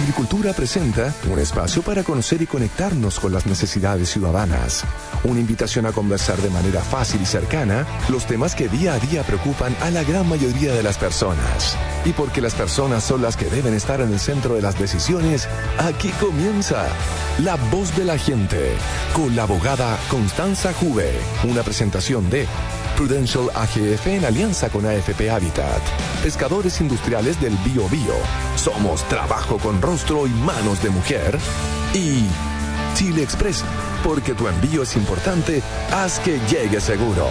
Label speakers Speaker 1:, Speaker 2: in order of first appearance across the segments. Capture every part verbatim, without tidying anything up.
Speaker 1: Agricultura presenta un espacio para conocer y conectarnos con las necesidades ciudadanas. Una invitación a conversar de manera fácil y cercana los temas que día a día preocupan a la gran mayoría de las personas. Y porque las personas son las que deben estar en el centro de las decisiones, aquí comienza La Voz de la Gente, con la abogada Constanza Juve. Una presentación de Prudential A G F en alianza con A F P Habitat. Pescadores Industriales del Bio Bio. Somos trabajo con rostro y manos de mujer. Y Chile Express, porque tu envío es importante, haz que llegue seguro.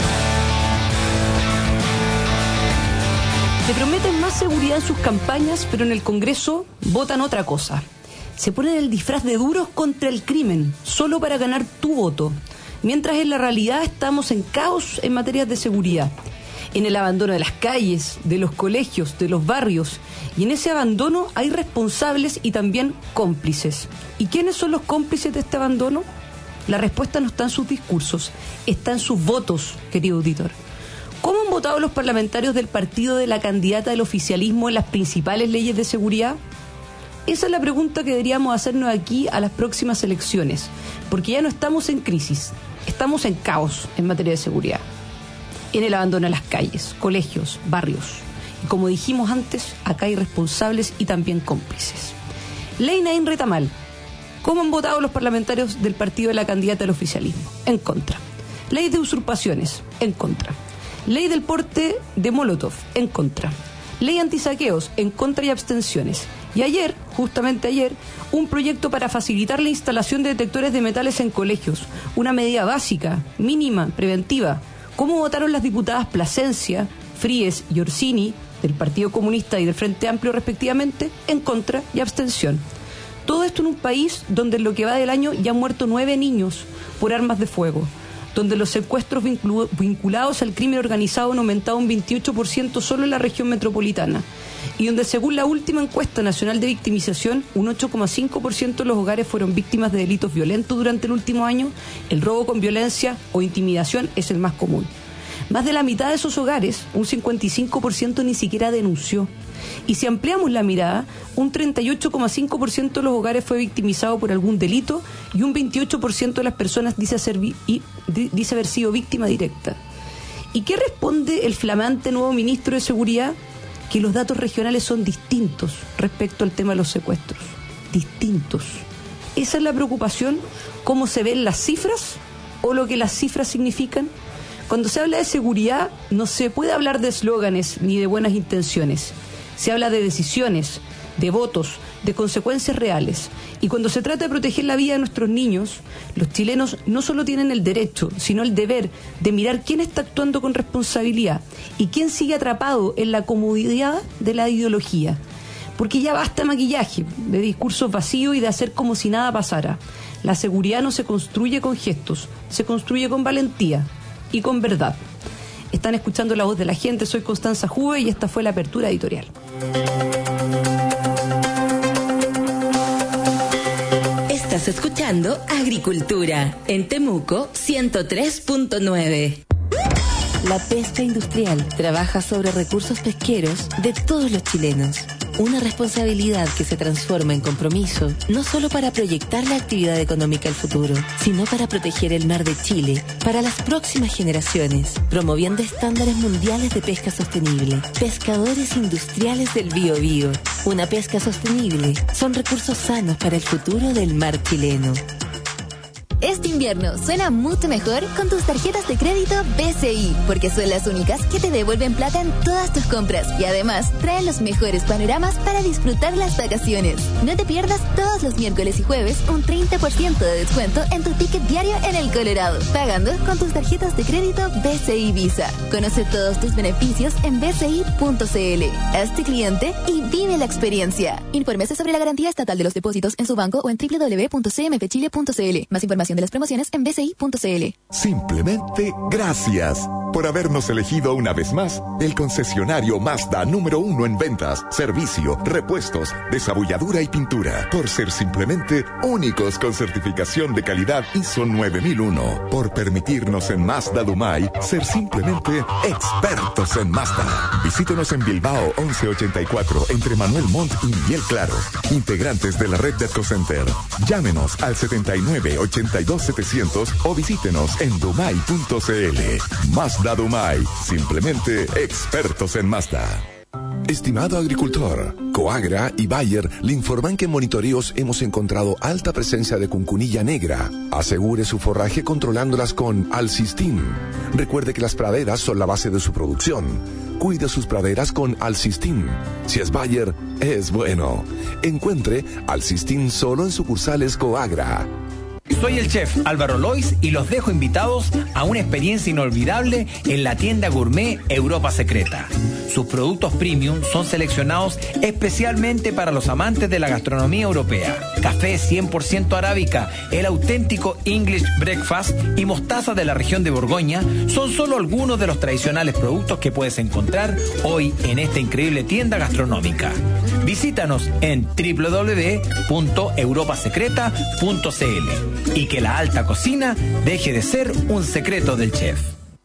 Speaker 2: Se prometen más seguridad en sus campañas, pero en el Congreso votan otra cosa. Se ponen el disfraz de duros contra el crimen, solo para ganar tu voto. Mientras en la realidad estamos en caos en materia de seguridad, en el abandono de las calles, de los colegios, de los barrios, y en ese abandono hay responsables y también cómplices. ¿Y quiénes son los cómplices de este abandono? La respuesta no está en sus discursos, está en sus votos, querido auditor. ¿Cómo han votado los parlamentarios del partido de la candidata del oficialismo en las principales leyes de seguridad? Esa es la pregunta que deberíamos hacernos aquí a las próximas elecciones, porque ya no estamos en crisis. Estamos en caos en materia de seguridad, en el abandono de las calles, colegios, barrios. Y como dijimos antes, acá hay responsables y también cómplices. Ley Naín Retamal. ¿Cómo han votado los parlamentarios del partido de la candidata del oficialismo? En contra. Ley de usurpaciones. En contra. Ley del porte de Molotov. En contra. Ley antisaqueos. En contra y abstenciones. Y ayer, justamente ayer, un proyecto para facilitar la instalación de detectores de metales en colegios. Una medida básica, mínima, preventiva. ¿Cómo votaron las diputadas Plasencia, Fríes y Orsini, del Partido Comunista y del Frente Amplio respectivamente? En contra y abstención. Todo esto en un país donde en lo que va del año ya han muerto nueve niños por armas de fuego, donde los secuestros vincul- vinculados al crimen organizado han aumentado un veintiocho por ciento solo en la región metropolitana, y donde según la última encuesta nacional de victimización, un ocho coma cinco por ciento de los hogares fueron víctimas de delitos violentos durante el último año. El robo con violencia o intimidación es el más común. Más de la mitad de esos hogares, un cincuenta y cinco por ciento, ni siquiera denunció. Y si ampliamos la mirada, un treinta y ocho coma cinco por ciento de los hogares fue victimizado por algún delito y un veintiocho por ciento de las personas dice, ser vi- y, di- dice haber sido víctima directa. ¿Y qué responde el flamante nuevo ministro de Seguridad? Que los datos regionales son distintos respecto al tema de los secuestros. Distintos. ¿Esa es la preocupación? ¿Cómo se ven las cifras o lo que las cifras significan? Cuando se habla de seguridad, no se puede hablar de eslóganes ni de buenas intenciones. Se habla de decisiones, de votos, de consecuencias reales. Y cuando se trata de proteger la vida de nuestros niños, los chilenos no solo tienen el derecho, sino el deber de mirar quién está actuando con responsabilidad y quién sigue atrapado en la comodidad de la ideología. Porque ya basta maquillaje, de discursos vacíos y de hacer como si nada pasara. La seguridad no se construye con gestos, se construye con valentía y con verdad. Están escuchando La Voz de la Gente, soy Constanza Juve y esta fue la apertura editorial.
Speaker 3: Estás escuchando Agricultura en Temuco ciento tres punto nueve. La pesca industrial trabaja sobre recursos pesqueros de todos los chilenos. Una responsabilidad que se transforma en compromiso, no solo para proyectar la actividad económica al futuro, sino para proteger el mar de Chile para las próximas generaciones, promoviendo estándares mundiales de pesca sostenible. Pescadores Industriales del Bio Bio. Una pesca sostenible son recursos sanos para el futuro del mar chileno.
Speaker 4: Este invierno suena mucho mejor con tus tarjetas de crédito B C I, porque son las únicas que te devuelven plata en todas tus compras y además traen los mejores panoramas para disfrutar las vacaciones. No te pierdas todos los miércoles y jueves un treinta por ciento de descuento en tu ticket diario en el Colorado, pagando con tus tarjetas de crédito B C I Visa. Conoce todos tus beneficios en b c i punto c l. Hazte cliente y vive la experiencia. Infórmese sobre la garantía estatal de los depósitos en su banco o en w w w punto c m p chile punto c l. Más información de las promociones en b c i punto c l.
Speaker 1: Simplemente gracias. por habernos elegido una vez más el concesionario Mazda número uno en ventas, servicio, repuestos, desabulladura y pintura, por ser simplemente únicos con certificación de calidad I S O nueve mil uno, por permitirnos en Mazda Dumay ser simplemente expertos en Mazda. Visítenos en Bilbao once ochenta y cuatro, entre Manuel Montt y Miguel Claro. Integrantes de la red de EcoCenter. Llámenos al setenta y nueve ochenta y dos setecientos o visítenos en dumay punto cl. Mazda Dumay, simplemente expertos en Mazda. Estimado agricultor, Coagra y Bayer le informan que en monitoreos hemos encontrado alta presencia de cuncunilla negra. Asegure su forraje controlándolas con Alcistin. Recuerde que las praderas son la base de su producción. Cuide sus praderas con Alcistin. Si es Bayer, es bueno. Encuentre Alcistin solo en sucursales Coagra.
Speaker 5: Soy el chef Álvaro Lois y los dejo invitados a una experiencia inolvidable en la tienda gourmet Europa Secreta. Sus productos premium son seleccionados especialmente para los amantes de la gastronomía europea. Café cien por ciento arábica, el auténtico English Breakfast y mostaza de la región de Borgoña son solo algunos de los tradicionales productos que puedes encontrar hoy en esta increíble tienda gastronómica. Visítanos en doble u doble u doble u punto europa secreta punto c l y que la alta cocina deje de ser un secreto del chef.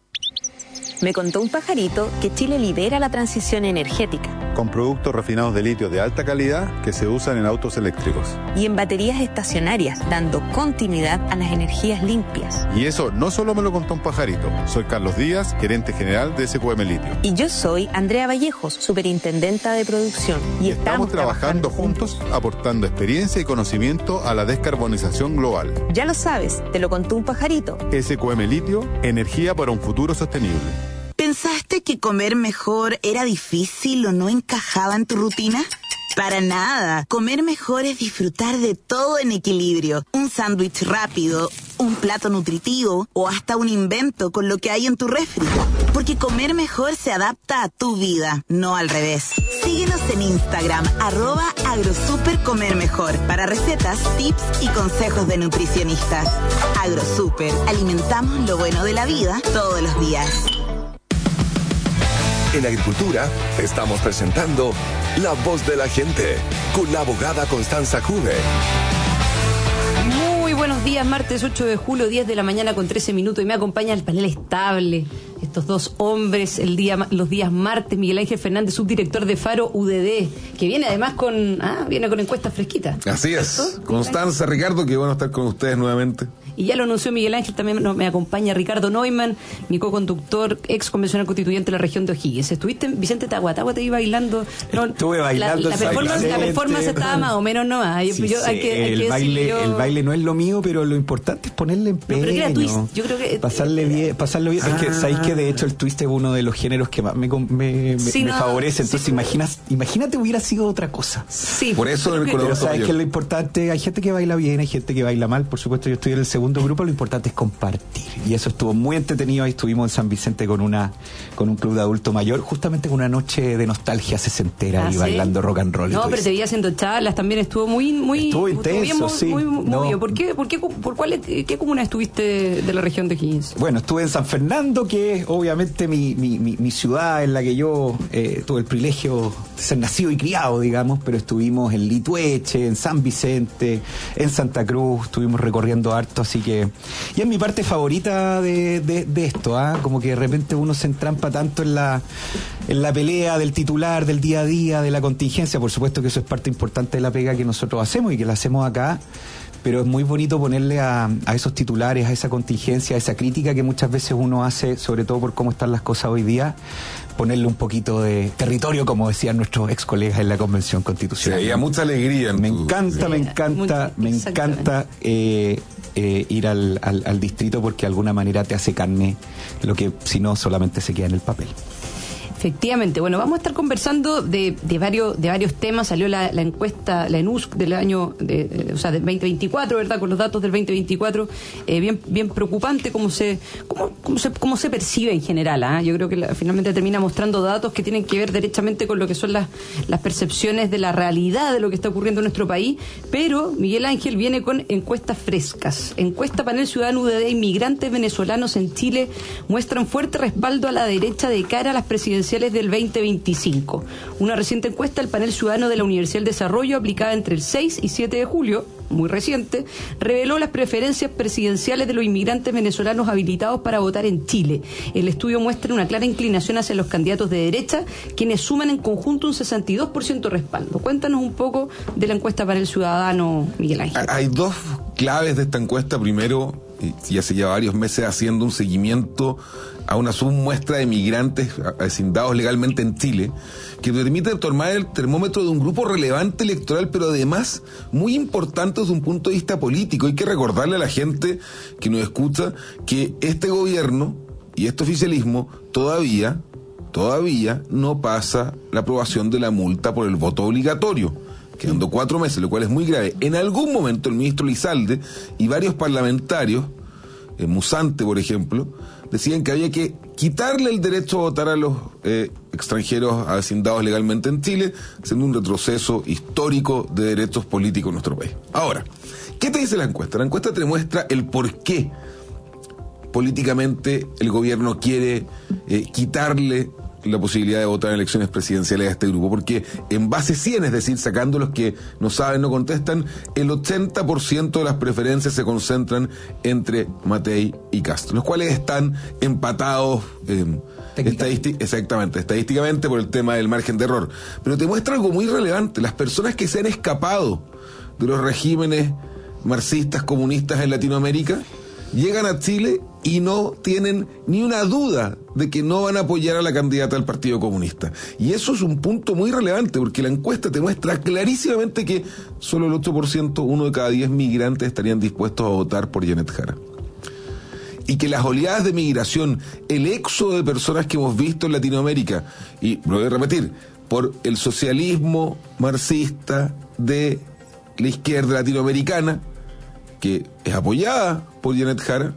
Speaker 6: Me contó un pajarito que Chile lidera la transición energética.
Speaker 7: Con productos refinados de litio de alta calidad que se usan en autos eléctricos.
Speaker 6: Y en baterías estacionarias, dando continuidad a las energías limpias.
Speaker 7: Y eso no solo me lo contó un pajarito. Soy Carlos Díaz, gerente general de S Q M Litio.
Speaker 6: Y yo soy Andrea Vallejos, superintendenta de producción. Y
Speaker 7: estamos,
Speaker 6: estamos
Speaker 7: trabajando,
Speaker 6: trabajando
Speaker 7: juntos, aportando experiencia y conocimiento a la descarbonización global.
Speaker 6: Ya lo sabes, te lo contó un pajarito.
Speaker 7: S Q M Litio, energía para un futuro sostenible.
Speaker 8: ¿Pensaste que comer mejor era difícil o no encajaba en tu rutina? Para nada. Comer mejor es disfrutar de todo en equilibrio. Un sándwich rápido, un plato nutritivo o hasta un invento con lo que hay en tu refri. Porque comer mejor se adapta a tu vida, no al revés. Síguenos en Instagram, arroba agrosupercomermejor, para recetas, tips y consejos de nutricionistas. Agrosuper, alimentamos lo bueno de la vida todos los días.
Speaker 1: En Agricultura estamos presentando La Voz de la Gente con la abogada Constanza Juve.
Speaker 2: Muy buenos días, martes ocho de julio, diez de la mañana con trece minutos, y me acompaña el panel estable. Estos dos hombres, el día, los días martes, Miguel Ángel Fernández, subdirector de Faro U D D, que viene además con, ah, viene con encuestas fresquitas.
Speaker 9: Así es. Constanza, Ricardo, qué bueno estar con ustedes nuevamente.
Speaker 2: Y ya lo anunció Miguel Ángel, también nos, me acompaña Ricardo Neumann, mi co-conductor, ex convencional constituyente de la región de O'Higgins. Estuviste, Vicente Tahuatahua, te vi bailando. No,
Speaker 10: Estuve bailando.
Speaker 2: La, la, performance, la performance estaba más o menos nomás. Yo,
Speaker 10: sí,
Speaker 2: yo, hay que, hay
Speaker 10: el,
Speaker 2: que
Speaker 10: baile,
Speaker 2: yo...
Speaker 10: el baile no es lo mío, pero lo importante es ponerle empeño.
Speaker 2: No, pero que era twist. Yo creo que...
Speaker 10: Pasarle bien, pasarlo bien. Ah. Es que sabéis que de hecho el twist es uno de los géneros que más me, me,
Speaker 2: sí,
Speaker 10: me
Speaker 2: no,
Speaker 10: favorece. Entonces
Speaker 2: sí.
Speaker 10: imaginas, imagínate hubiera sido otra cosa.
Speaker 2: Sí.
Speaker 9: Por eso el color.
Speaker 10: Pero sabes que lo importante, hay gente que baila bien, hay gente que baila mal. Por supuesto, yo estoy en el segundo grupo, lo importante es compartir. Y eso estuvo muy entretenido. Ahí estuvimos en San Vicente con una con un club de adulto mayor, justamente con una noche de nostalgia sesentera
Speaker 2: ah,
Speaker 10: y
Speaker 2: ¿sí?
Speaker 10: bailando rock and roll.
Speaker 2: No, pero te vi haciendo charlas también, estuvo muy muy
Speaker 10: estuvo intenso,
Speaker 2: bien,
Speaker 10: sí.
Speaker 2: Muy, muy,
Speaker 10: no.
Speaker 2: muy bien. ¿Por qué, por qué, por cuál, qué comuna estuviste de la región de O'Higgins?
Speaker 10: Bueno, estuve en San Fernando, que es obviamente mi, mi, mi, mi ciudad en la que yo eh, tuve el privilegio de ser nacido y criado, digamos, pero estuvimos en Litueche, en San Vicente, en Santa Cruz, estuvimos recorriendo harto, así que... Y es mi parte favorita de, de, de esto, ¿ah? Como que de repente uno se entrampa tanto en la, en la pelea del titular, del día a día, de la contingencia. Por supuesto que eso es parte importante de la pega que nosotros hacemos y que la hacemos acá, pero es muy bonito ponerle a, a esos titulares, a esa contingencia, a esa crítica que muchas veces uno hace, sobre todo por cómo están las cosas hoy día, ponerle un poquito de territorio, como decían nuestros ex colegas en la Convención Constitucional.
Speaker 9: Sí, había mucha alegría. En
Speaker 10: me
Speaker 9: tu...
Speaker 10: encanta, sí. me encanta, me encanta eh, eh, ir al, al, al distrito porque de alguna manera te hace carne lo que si no solamente se queda en el papel.
Speaker 2: Efectivamente, bueno, vamos a estar conversando de, de varios de varios temas. Salió la, la encuesta, la ENUSC del año, de, de, o sea, del veinte veinticuatro, ¿verdad? Con los datos del veinte veinticuatro, eh, bien bien preocupante cómo se cómo, cómo se cómo se percibe en general. ¿eh? Yo creo que la, finalmente termina mostrando datos que tienen que ver derechamente con lo que son las las percepciones de la realidad de lo que está ocurriendo en nuestro país. Pero Miguel Ángel viene con encuestas frescas. Encuesta Panel Ciudadano U D D: inmigrantes venezolanos en Chile muestran fuerte respaldo a la derecha de cara a las presidenciales del veinte veinticinco. Una reciente encuesta del Panel Ciudadano de la Universidad del Desarrollo, aplicada entre el seis y siete de julio, muy reciente, reveló las preferencias presidenciales de los inmigrantes venezolanos habilitados para votar en Chile. El estudio muestra una clara inclinación hacia los candidatos de derecha, quienes suman en conjunto un sesenta y dos por ciento de respaldo. Cuéntanos un poco de la encuesta Panel Ciudadano, Miguel Ángel.
Speaker 9: Hay dos claves de esta encuesta. Primero, ya se lleva varios meses haciendo un seguimiento a una submuestra de migrantes vecindados legalmente en Chile, que permite tomar el termómetro de un grupo relevante electoral, pero además muy importante desde un punto de vista político. Hay que recordarle a la gente que nos escucha que este gobierno y este oficialismo todavía, todavía no pasa la aprobación de la multa por el voto obligatorio, quedando cuatro meses, lo cual es muy grave. En algún momento el ministro Lizalde y varios parlamentarios, eh, Musante por ejemplo, decían que había que quitarle el derecho a votar a los eh, extranjeros avecindados legalmente en Chile, siendo un retroceso histórico de derechos políticos en nuestro país. Ahora, ¿qué te dice la encuesta? La encuesta te muestra el por qué políticamente el gobierno quiere eh, quitarle la posibilidad de votar en elecciones presidenciales a este grupo, porque en base cien, es decir, sacando los que no saben, no contestan, el ochenta por ciento de las preferencias se concentran entre Matei y Castro, los cuales están empatados eh, estadísticamente, exactamente, estadísticamente por el tema del margen de error. Pero te muestra algo muy relevante: las personas que se han escapado de los regímenes marxistas, comunistas en Latinoamérica, llegan a Chile y no tienen ni una duda de que no van a apoyar a la candidata del Partido Comunista. Y eso es un punto muy relevante, porque la encuesta te muestra clarísimamente que solo el ocho por ciento, uno de cada diez migrantes, estarían dispuestos a votar por Janet Jara. Y que las oleadas de migración, el éxodo de personas que hemos visto en Latinoamérica, y lo voy a repetir, por el socialismo marxista de la izquierda latinoamericana, que es apoyada por Janet Jara.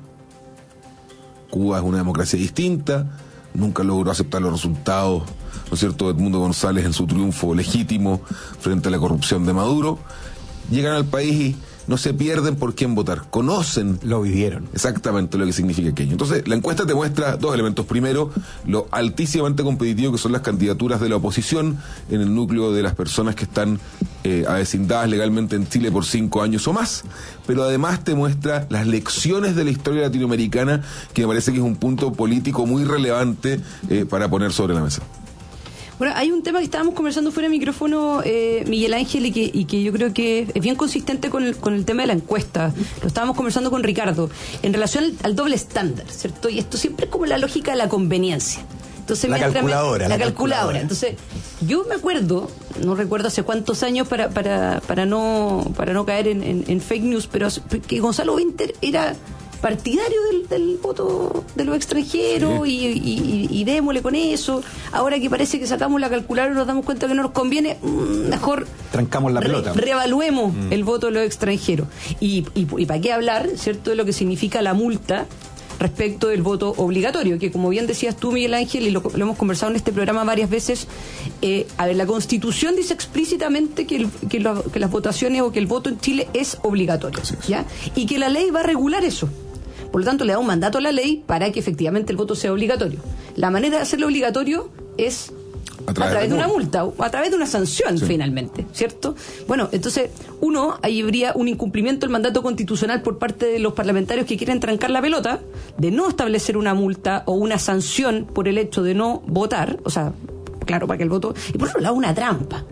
Speaker 9: Cuba es una democracia distinta, nunca logró aceptar los resultados, ¿no es cierto?, de Edmundo González en su triunfo legítimo frente a la corrupción de Maduro. Llegan al país y no se pierden por quién votar, conocen,
Speaker 10: lo vivieron,
Speaker 9: exactamente lo que significa aquello. Entonces, la encuesta te muestra dos elementos. Primero, lo altísimamente competitivo que son las candidaturas de la oposición en el núcleo de las personas que están eh, avecindadas legalmente en Chile por cinco años o más. Pero además te muestra las lecciones de la historia latinoamericana, que me parece que es un punto político muy relevante eh, para poner sobre la mesa.
Speaker 2: Bueno, hay un tema que estábamos conversando fuera de micrófono, eh, Miguel Ángel, y que, y que yo creo que es bien consistente con el, con el tema de la encuesta. Lo estábamos conversando con Ricardo, en relación al, al doble estándar, ¿cierto? Y esto siempre es como la lógica de la conveniencia. Entonces,
Speaker 10: la calculadora.
Speaker 2: Me, la,
Speaker 10: la
Speaker 2: calculadora. calculadora. Entonces, yo me acuerdo, no recuerdo hace cuántos años para para para no para no caer en, en, en fake news, pero que Gonzalo Winter era partidario del, del voto de los extranjeros, sí. y, y, y démosle con eso. Ahora que parece que sacamos la calculadora y nos damos cuenta que no nos conviene, mejor
Speaker 10: trancamos la pelota.
Speaker 2: Re, reevaluemos mm. el voto de los extranjeros. Y, y, y para qué hablar, ¿cierto?, de lo que significa la multa respecto del voto obligatorio, que como bien decías tú, Miguel Ángel, y lo, lo hemos conversado en este programa varias veces, eh, a ver, la Constitución dice explícitamente que, el, que, lo, que las votaciones o que el voto en Chile es obligatorio, ¿ya? Y que la ley va a regular eso. Por lo tanto, le da un mandato a la ley para que efectivamente el voto sea obligatorio. La manera de hacerlo obligatorio es a través, a través de, de una multa, o a través de una sanción, sí. finalmente, ¿cierto? Bueno, entonces, uno, ahí habría un incumplimiento del mandato constitucional por parte de los parlamentarios que quieren trancar la pelota, de no establecer una multa o una sanción por el hecho de no votar, o sea, claro, para que el voto... Y por otro lado, una trampa.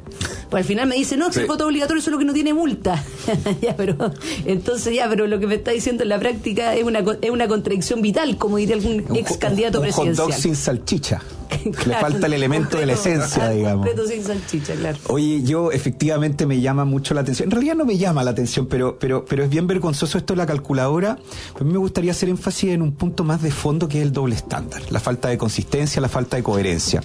Speaker 2: Pues al final me dice, no, que sí. El voto obligatorio es lo que no tiene multa. Ya, pero entonces ya, pero lo que me está diciendo en la práctica es una es una contradicción vital, como diría algún un, ex candidato
Speaker 10: un, un
Speaker 2: presidencial.
Speaker 10: Un hot dog sin salchicha.
Speaker 2: Claro,
Speaker 10: le falta el elemento completo, de la esencia, digamos.
Speaker 2: Completo sin salchicha, claro.
Speaker 10: Oye, yo efectivamente me llama mucho la atención. En realidad no me llama la atención, pero pero pero es bien vergonzoso esto de la calculadora. Pues a mí me gustaría hacer énfasis en un punto más de fondo, que es el doble estándar, la falta de consistencia, la falta de coherencia.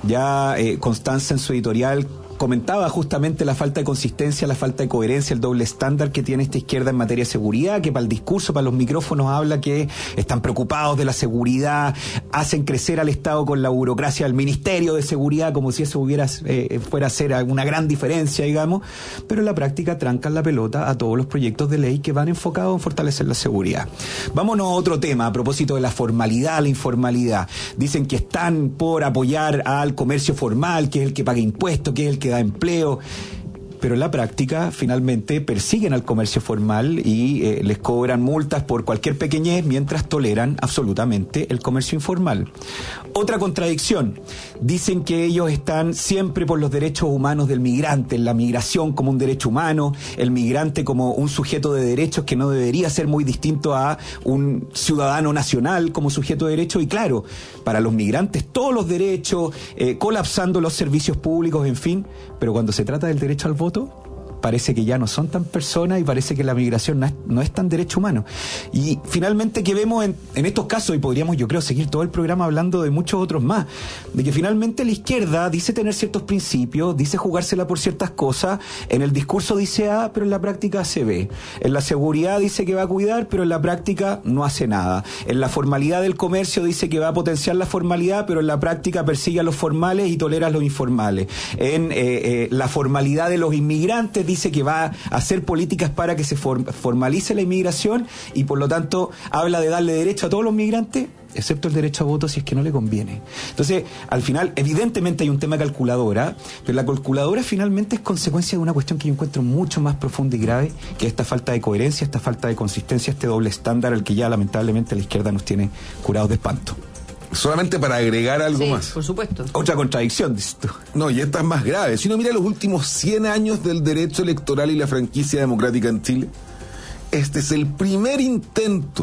Speaker 10: Ya eh, Constanza en su editorial comentaba justamente la falta de consistencia, la falta de coherencia, el doble estándar que tiene esta izquierda en materia de seguridad, que para el discurso, para los micrófonos habla que están preocupados de la seguridad, hacen crecer al Estado con la burocracia del Ministerio de Seguridad, como si eso hubiera eh, fuera a ser una gran diferencia, digamos, pero en la práctica trancan la pelota a todos los proyectos de ley que van enfocados en fortalecer la seguridad. Vámonos a otro tema, a propósito de la formalidad, la informalidad. Dicen que están por apoyar al comercio formal, que es el que paga impuestos, que es el que da empleo, pero en la práctica finalmente persiguen al comercio formal y eh, les cobran multas por cualquier pequeñez mientras toleran absolutamente el comercio informal. Otra contradicción, dicen que ellos están siempre por los derechos humanos del migrante, la migración como un derecho humano, el migrante como un sujeto de derechos que no debería ser muy distinto a un ciudadano nacional como sujeto de derechos, y claro, para los migrantes todos los derechos, eh, colapsando los servicios públicos, en fin, pero cuando se trata del derecho al voto, parece que ya no son tan personas y parece que la migración no es, no es tan derecho humano. Y finalmente que vemos en, en estos casos, y podríamos yo creo seguir todo el programa hablando de muchos otros más, de que finalmente la izquierda dice tener ciertos principios, dice jugársela por ciertas cosas, en el discurso dice A, pero en la práctica hace B. En la seguridad dice que va a cuidar, pero en la práctica no hace nada. En la formalidad del comercio dice que va a potenciar la formalidad, pero en la práctica persigue a los formales y tolera a los informales. En eh, eh, la formalidad de los inmigrantes dice que va a hacer políticas para que se formalice la inmigración y por lo tanto habla de darle derecho a todos los migrantes, excepto el derecho a voto si es que no le conviene. Entonces, al final, evidentemente hay un tema de calculadora, pero la calculadora finalmente es consecuencia de una cuestión que yo encuentro mucho más profunda y grave, que es esta falta de coherencia, esta falta de consistencia, este doble estándar al que ya lamentablemente la izquierda nos tiene curados de espanto.
Speaker 9: Solamente para agregar algo
Speaker 2: sí,
Speaker 9: más.
Speaker 2: Por supuesto.
Speaker 10: Otra contradicción, dices tú.
Speaker 9: No, y esta es más grave. Si uno mira los últimos cien años del derecho electoral y la franquicia democrática en Chile, este es el primer intento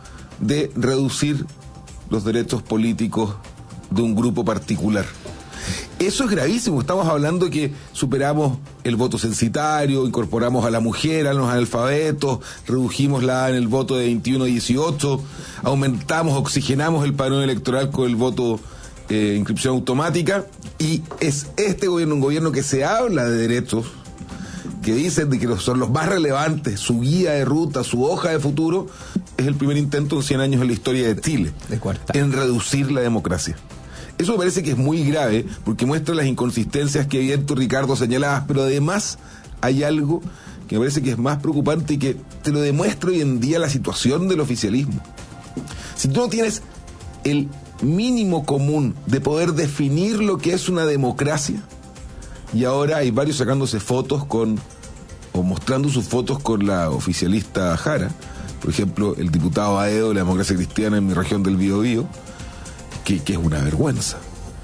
Speaker 9: de reducir los derechos políticos de un grupo particular. Eso es gravísimo. Estamos hablando que superamos el voto censitario, incorporamos a la mujer, a los analfabetos, redujimos la edad en el voto de veintiuno a dieciocho, aumentamos, oxigenamos el padrón electoral con el voto eh, inscripción automática, y es este gobierno, un gobierno que se habla de derechos, que dicen de que son los más relevantes, su guía de ruta, su hoja de futuro, es el primer intento en cien años en la historia de Chile
Speaker 10: de
Speaker 9: en reducir la democracia. Eso me parece que es muy grave porque muestra las inconsistencias que bien tú, Ricardo, señalabas, pero además hay algo que me parece que es más preocupante y que te lo demuestra hoy en día la situación del oficialismo. Si tú no tienes el mínimo común de poder definir lo que es una democracia, y ahora hay varios sacándose fotos con, o mostrando sus fotos con la oficialista Jara, por ejemplo, el diputado Aedo de la Democracia Cristiana en mi región del Biobío, Que, que es una vergüenza.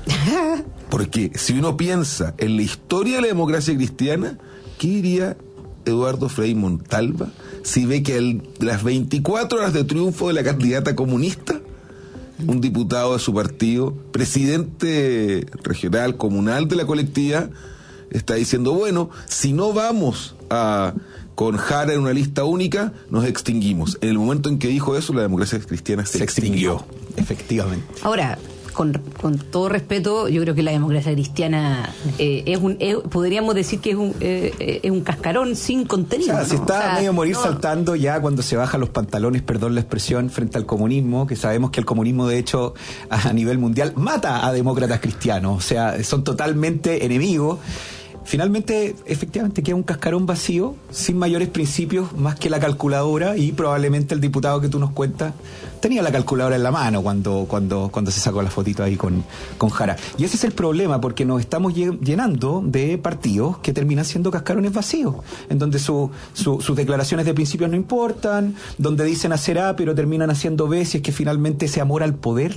Speaker 9: Porque si uno piensa en la historia de la democracia cristiana, ¿qué diría Eduardo Frei Montalva si ve que el, las veinticuatro horas de triunfo de la candidata comunista, un diputado de su partido, presidente regional, comunal de la colectividad, está diciendo, bueno, si no vamos a con Jara en una lista única, nos extinguimos? En el momento en que dijo eso, la democracia cristiana se, se extinguió.
Speaker 10: extinguió. Efectivamente.
Speaker 2: Ahora, con, con todo respeto, yo creo que la democracia cristiana eh, es un, es, podríamos decir que es un, eh, es un cascarón sin contenido.
Speaker 10: O sea,
Speaker 2: ¿no?
Speaker 10: se está
Speaker 2: o sea,
Speaker 10: medio morir
Speaker 2: no.
Speaker 10: saltando ya cuando se bajan los pantalones, perdón la expresión, frente al comunismo, que sabemos que el comunismo, de hecho, a nivel mundial, mata a demócratas cristianos. O sea, son totalmente enemigos. Finalmente, efectivamente, queda un cascarón vacío, sin mayores principios más que la calculadora, y probablemente el diputado que tú nos cuentas tenía la calculadora en la mano cuando cuando cuando se sacó la fotito ahí con, con Jara. Y ese es el problema, porque nos estamos llenando de partidos que terminan siendo cascarones vacíos, en donde su, su, sus declaraciones de principios no importan, donde dicen hacer A pero terminan haciendo B, si es que finalmente ese amor al poder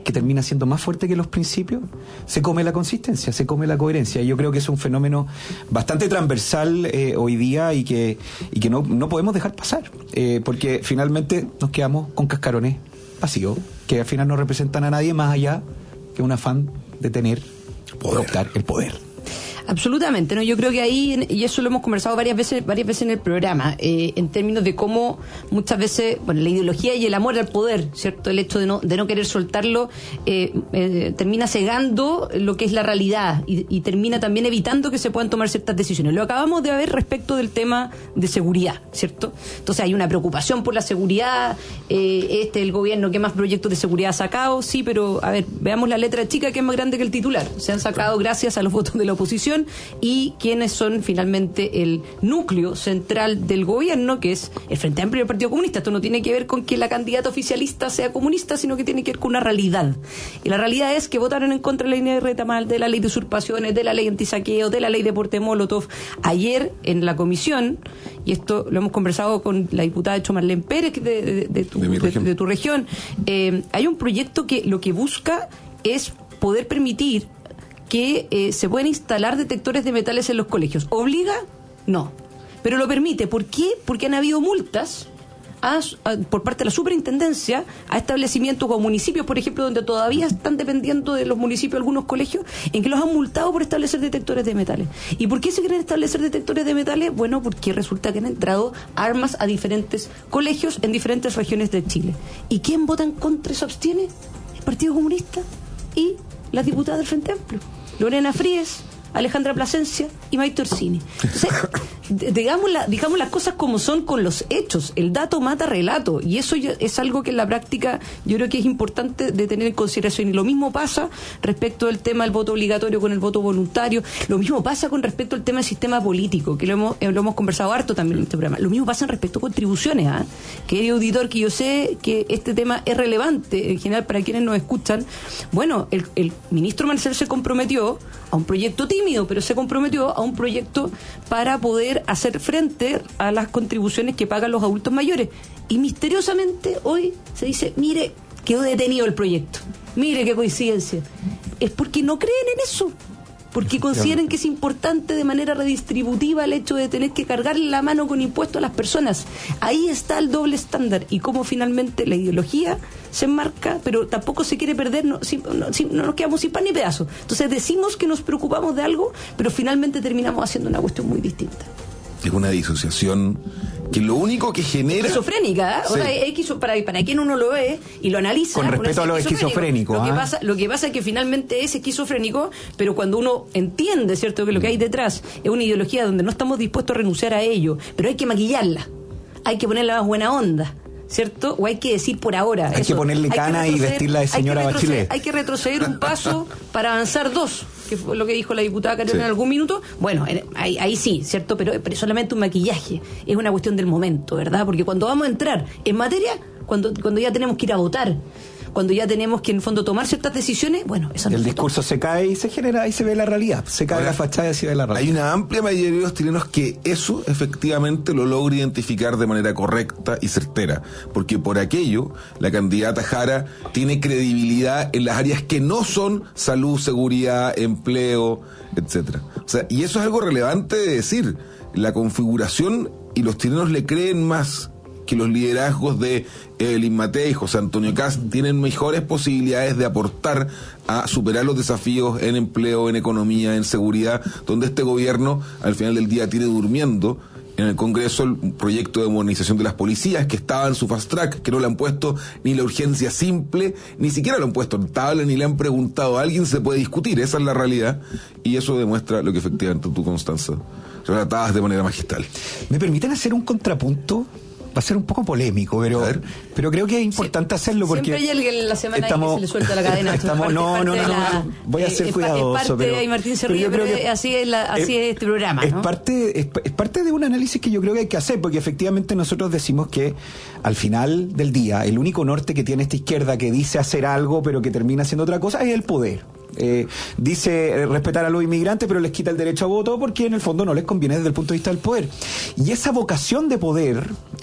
Speaker 10: que termina siendo más fuerte que los principios, se come la consistencia, se come la coherencia. Y yo creo que es un fenómeno bastante transversal eh, hoy día y que, y que no, no podemos dejar pasar, eh, porque finalmente nos quedamos con cascarones vacíos, que al final no representan a nadie más allá que un afán de tener, poder. Adoptar el poder.
Speaker 2: Absolutamente, ¿no? Yo creo que ahí, y eso lo hemos conversado varias veces, varias veces en el programa, eh, en términos de cómo muchas veces, bueno, la ideología y el amor al poder, ¿cierto? El hecho de no, de no querer soltarlo, eh, eh, termina cegando lo que es la realidad y, y termina también evitando que se puedan tomar ciertas decisiones. Lo acabamos de ver respecto del tema de seguridad, ¿cierto? Entonces hay una preocupación por la seguridad, eh, este es el gobierno que más proyectos de seguridad ha sacado, sí, pero a ver, veamos la letra chica que es más grande que el titular. Se han sacado gracias a los votos de la oposición y quienes son finalmente el núcleo central del gobierno, que es el Frente Amplio y el Partido Comunista. Esto no tiene que ver con que la candidata oficialista sea comunista, sino que tiene que ver con una realidad. Y la realidad es que votaron en contra de la línea de retamal, de la ley de usurpaciones, de la ley antisaqueo, de la ley de porte Molotov. Ayer en la comisión, y esto lo hemos conversado con la diputada Marlene Pérez de, de, de, tu, de, de, de tu región, eh, hay un proyecto que lo que busca es poder permitir que eh, se pueden instalar detectores de metales en los colegios. ¿Obliga? No. Pero lo permite. ¿Por qué? Porque han habido multas a, a, por parte de la superintendencia a establecimientos o municipios, por ejemplo, donde todavía están dependiendo de los municipios algunos colegios, en que los han multado por establecer detectores de metales. ¿Y por qué se quieren establecer detectores de metales? Bueno, porque resulta que han entrado armas a diferentes colegios en diferentes regiones de Chile. ¿Y quién vota en contra y se abstiene? El Partido Comunista y las diputadas del Frente Amplio, Lorena Fríes, Alejandra Plasencia y Maite Orsini. Entonces, digamos, la, digamos las cosas como son con los hechos. El dato mata relato, y eso es algo que en la práctica yo creo que es importante de tener en consideración. Y lo mismo pasa respecto del tema del voto obligatorio con el voto voluntario. Lo mismo pasa con respecto al tema del sistema político, que lo hemos, lo hemos conversado harto también en este programa. Lo mismo pasa respecto a contribuciones, ¿eh? Querido auditor, que yo sé que este tema es relevante en general para quienes nos escuchan. Bueno, el, el ministro Marcel se comprometió a un proyecto tímido, pero se comprometió a un proyecto para poder hacer frente a las contribuciones que pagan los adultos mayores. Y misteriosamente hoy se dice, mire, quedó detenido el proyecto. Mire qué coincidencia. Es porque no creen en eso. Porque consideran que es importante de manera redistributiva el hecho de tener que cargarle la mano con impuestos a las personas. Ahí está el doble estándar y cómo finalmente la ideología se enmarca, pero tampoco se quiere perder, no, si, no, si, no nos quedamos sin pan ni pedazo. Entonces decimos que nos preocupamos de algo, pero finalmente terminamos haciendo una cuestión muy distinta.
Speaker 9: Es una disociación que lo único que genera...
Speaker 2: Esquizofrénica, ¿eh? Sí. O sea, es quiso, para, para quien uno lo ve y lo analiza...
Speaker 10: Con respeto a lo esquizofrénico.
Speaker 2: Lo,
Speaker 10: ¿eh?
Speaker 2: que pasa, lo que pasa es que finalmente es esquizofrénico, pero cuando uno entiende, ¿cierto?, que lo que hay detrás es una ideología donde no estamos dispuestos a renunciar a ello, pero hay que maquillarla, hay que ponerla más buena onda, ¿cierto? O hay que decir por ahora.
Speaker 10: Hay eso. que ponerle cana y vestirla de señora
Speaker 2: hay
Speaker 10: Bachelet.
Speaker 2: Hay que retroceder un paso para avanzar dos, que fue lo que dijo la diputada Carolina sí. en algún minuto. Bueno, ahí, ahí sí, ¿cierto? Pero, pero solamente un maquillaje. Es una cuestión del momento, ¿verdad? Porque cuando vamos a entrar en materia, cuando, cuando ya tenemos que ir a votar, cuando ya tenemos que en el fondo tomar ciertas decisiones, bueno, eso no.
Speaker 10: El discurso se cae y se genera y se ve la realidad, se cae Ahora, la fachada y se ve la realidad.
Speaker 9: Hay una amplia mayoría de los chilenos que eso efectivamente lo logra identificar de manera correcta y certera, porque por aquello la candidata Jara tiene credibilidad en las áreas que no son salud, seguridad, empleo, etcétera. O sea, y eso es algo relevante de decir, la configuración, y los chilenos le creen más que los liderazgos de Evelyn Matei y José Antonio Kast tienen mejores posibilidades de aportar a superar los desafíos en empleo, en economía, en seguridad, donde este gobierno al final del día tiene durmiendo en el Congreso el proyecto de modernización de las policías que estaba en su fast track, que no le han puesto ni la urgencia simple, ni siquiera lo han puesto en tabla, ni le han preguntado a alguien, se puede discutir, esa es la realidad, y eso demuestra lo que efectivamente tú, Constanza, relatabas de manera magistral.
Speaker 10: ¿Me permiten hacer un contrapunto? Va a ser un poco polémico, pero pero creo que es importante sí. hacerlo porque
Speaker 2: siempre hay alguien en la semana
Speaker 10: estamos,
Speaker 2: que se le suelta la cadena.
Speaker 10: Estamos, parte, no, no, no, no, la, voy a ser eh, cuidadoso.
Speaker 2: Es parte,
Speaker 10: pero,
Speaker 2: y Martín se ríe, pero, pero así es, la, así es, es este programa,
Speaker 10: es
Speaker 2: ¿no?
Speaker 10: parte es, es parte de un análisis que yo creo que hay que hacer, porque efectivamente nosotros decimos que al final del día el único norte que tiene esta izquierda que dice hacer algo pero que termina haciendo otra cosa es el poder. Eh, dice eh, respetar a los inmigrantes, pero les quita el derecho a voto porque en el fondo no les conviene desde el punto de vista del poder. Y esa vocación de poder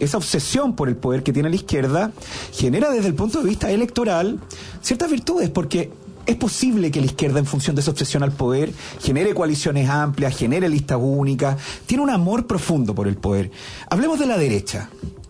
Speaker 10: esa obsesión por el poder que tiene la izquierda genera desde el punto de vista electoral ciertas virtudes, porque es posible que la izquierda, en función de esa obsesión al poder, genere coaliciones amplias, genere listas únicas, tiene un amor profundo por el poder. Hablemos de la derecha.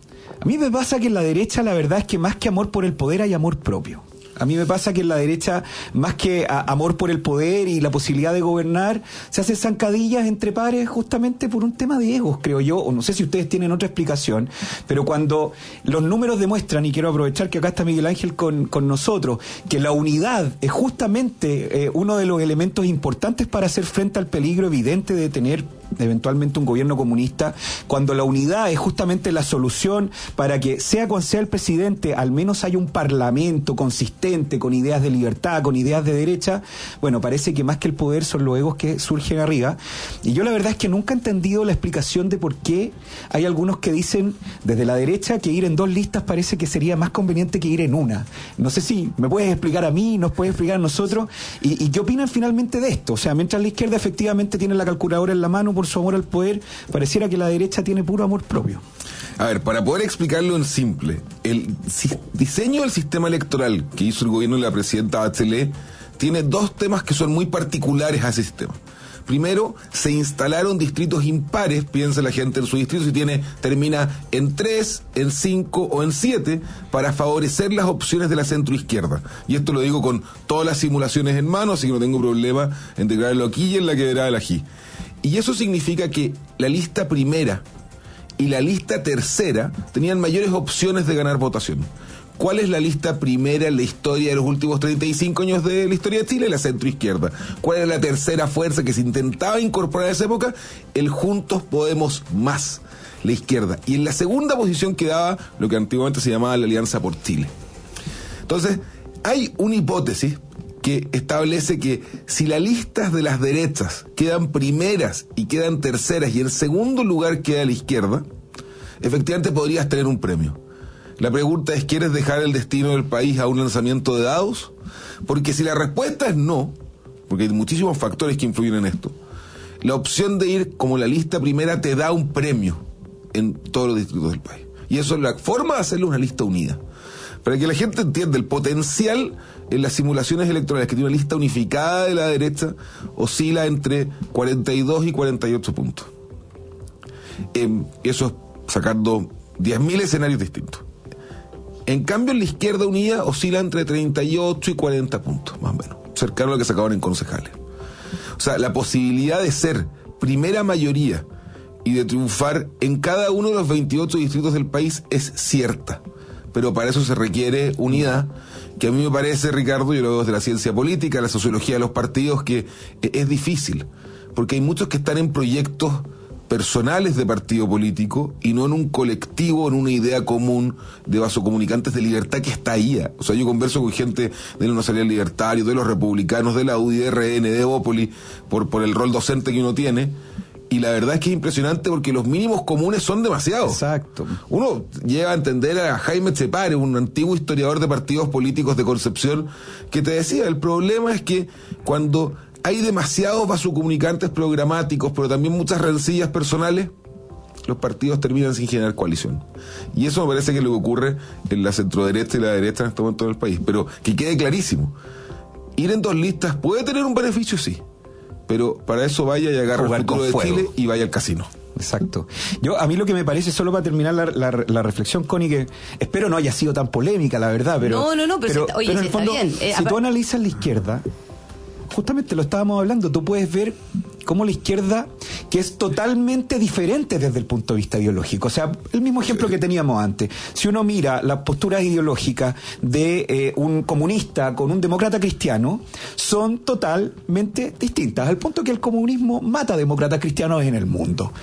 Speaker 10: A mí me pasa que en la derecha la verdad es que más que amor por el poder hay amor propio. A mí me pasa que en la derecha, más que a, amor por el poder y la posibilidad de gobernar, se hacen zancadillas entre pares justamente por un tema de egos, creo yo, o no sé si ustedes tienen otra explicación, pero cuando los números demuestran, y quiero aprovechar que acá está Miguel Ángel con, con nosotros, que la unidad es justamente eh, uno de los elementos importantes para hacer frente al peligro evidente de tener eventualmente un gobierno comunista, cuando la unidad es justamente la solución para que, sea cual sea el presidente, al menos haya un parlamento consistente, con ideas de libertad, con ideas de derecha. Bueno, parece que más que el poder son los egos que surgen arriba, y yo la verdad es que nunca he entendido la explicación de por qué hay algunos que dicen desde la derecha que ir en dos listas parece que sería más conveniente que ir en una. No sé si me puedes explicar a mí, nos puedes explicar a nosotros, y, y qué opinan finalmente de esto. O sea, mientras la izquierda efectivamente tiene la calculadora en la mano por su amor al poder, pareciera que la derecha tiene puro amor propio.
Speaker 9: A ver, para poder explicarlo en simple, el si- diseño del sistema electoral que hizo el gobierno de la presidenta Bachelet tiene dos temas que son muy particulares a ese sistema. Primero, se instalaron distritos impares, piensa la gente en su distrito, si tiene, termina en tres, en cinco o en siete, para favorecer las opciones de la centroizquierda. Y esto lo digo con todas las simulaciones en mano, así que no tengo problema en declararlo aquí y en la quebrada del Ají. Y eso significa que la lista primera y la lista tercera tenían mayores opciones de ganar votación. ¿Cuál es la lista primera en la historia de los últimos treinta y cinco años de la historia de Chile? La centroizquierda. ¿Cuál es la tercera fuerza que se intentaba incorporar en esa época? El Juntos Podemos Más, la izquierda. Y en la segunda posición quedaba lo que antiguamente se llamaba la Alianza por Chile. Entonces, hay una hipótesis que establece que si las listas de las derechas quedan primeras y quedan terceras y en segundo lugar queda la izquierda, efectivamente podrías tener un premio. La pregunta es, ¿quieres dejar el destino del país a un lanzamiento de dados? Porque si la respuesta es no, porque hay muchísimos factores que influyen en esto, la opción de ir como la lista primera te da un premio en todos los distritos del país. Y eso es la forma de hacerle una lista unida. Para que la gente entienda, el potencial en las simulaciones electorales que tiene una lista unificada de la derecha oscila entre cuarenta y dos y cuarenta y ocho puntos. Eh, eso es sacando diez mil escenarios distintos. En cambio, en la izquierda unida oscila entre treinta y ocho y cuarenta puntos, más o menos, cercano a lo que sacaban en concejales. O sea, la posibilidad de ser primera mayoría y de triunfar en cada uno de los veintiocho distritos del país es cierta. Pero para eso se requiere unidad, que a mí me parece, Ricardo, yo lo veo desde la ciencia política, la sociología de los partidos, que es difícil, porque hay muchos que están en proyectos personales de partido político y no en un colectivo, en una idea común de vasocomunicantes de libertad que está ahí. O sea, yo converso con gente de la Nacional Libertario, de los republicanos, de la U D I, de R N, de Bópoli, por, por el rol docente que uno tiene. Y la verdad es que es impresionante porque los mínimos comunes son demasiados.
Speaker 10: Exacto.
Speaker 9: Uno llega a entender a Jaime Chepare, un antiguo historiador de partidos políticos de Concepción, que te decía, el problema es que cuando hay demasiados vasocomunicantes programáticos, pero también muchas rencillas personales, los partidos terminan sin generar coalición. Y eso me parece que es lo que ocurre en la centroderecha y la derecha en este momento del país. Pero que quede clarísimo, ir en dos listas puede tener un beneficio, sí, pero para eso vaya y agarra el futuro de Chile y vaya al casino.
Speaker 10: Exacto. Yo, a mí lo que me parece, solo para terminar la, la, la reflexión, Connie, que espero no haya sido tan polémica, la verdad, pero...
Speaker 2: No, no, no, pero, pero, si, oye,
Speaker 10: pero en
Speaker 2: si
Speaker 10: el fondo,
Speaker 2: está bien. Eh,
Speaker 10: si tú analizas la izquierda, justamente lo estábamos hablando, tú puedes ver cómo la izquierda, que es totalmente diferente desde el punto de vista ideológico. O sea, el mismo ejemplo que teníamos antes. Si uno mira las posturas ideológicas de eh, un comunista con un demócrata cristiano, son totalmente distintas, al punto que el comunismo mata a demócratas cristianos en el mundo.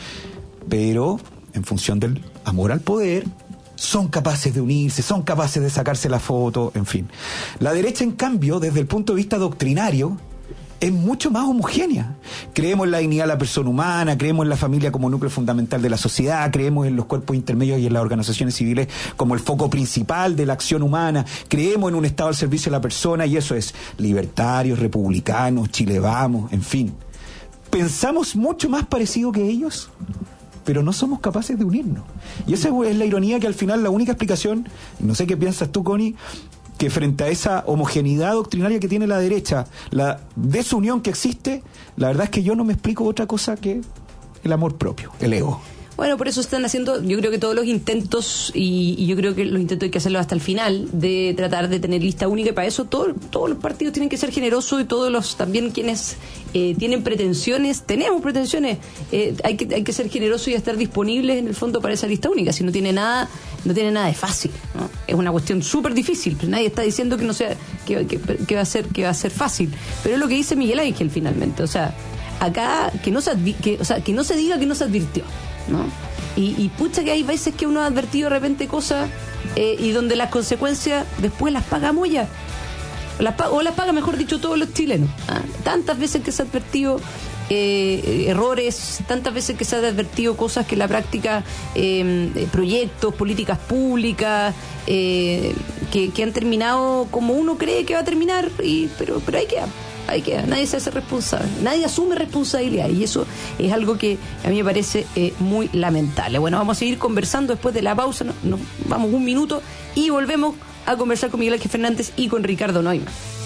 Speaker 10: Pero, en función del amor al poder, son capaces de unirse, son capaces de sacarse la foto, en fin. La derecha, en cambio, desde el punto de vista doctrinario, es mucho más homogénea. Creemos en la dignidad de la persona humana, creemos en la familia como núcleo fundamental de la sociedad, creemos en los cuerpos intermedios y en las organizaciones civiles como el foco principal de la acción humana, creemos en un Estado al servicio de la persona, y eso es libertarios, republicanos, Chile Vamos, en fin. ¿Pensamos mucho más parecido que ellos? pero no somos capaces de unirnos. Y esa es la ironía, que al final la única explicación, no sé qué piensas tú, Connie, que frente a esa homogeneidad doctrinaria que tiene la derecha, la desunión que existe, la verdad es que yo no me explico otra cosa que el amor propio, el ego.
Speaker 2: Bueno, por eso están haciendo, yo creo que todos los intentos, y, y yo creo que los intentos hay que hacerlos hasta el final, de tratar de tener lista única, y para eso todo, todos los partidos tienen que ser generosos, y todos los, también quienes eh, tienen pretensiones, tenemos pretensiones, eh, hay que hay que ser generosos y estar disponibles en el fondo para esa lista única. Si no tiene nada, no tiene nada de fácil, ¿no? Es una cuestión súper difícil, pero nadie está diciendo que no sea, que, que, que va a ser, que va a ser fácil, pero es lo que dice Miguel Ángel finalmente, o sea, acá que no se advi- que, o sea, que no se diga que no se advirtió, ¿no? Y, y pucha que hay veces que uno ha advertido de repente cosas eh, y donde las consecuencias después las pagamos ya. Las pa- o las paga, mejor dicho, todos los chilenos. ¿Ah? Tantas veces que se ha advertido eh, errores, tantas veces que se ha advertido cosas que en la práctica, eh, proyectos, políticas públicas, eh, que, que han terminado como uno cree que va a terminar, y pero, pero ahí queda. Ahí queda, nadie se hace responsable, nadie asume responsabilidad, y eso es algo que a mí me parece eh, muy lamentable. Bueno, vamos a seguir conversando después de la pausa, no, no, vamos un minuto y volvemos a conversar con Miguel Ángel Fernández y con Ricardo Neumann.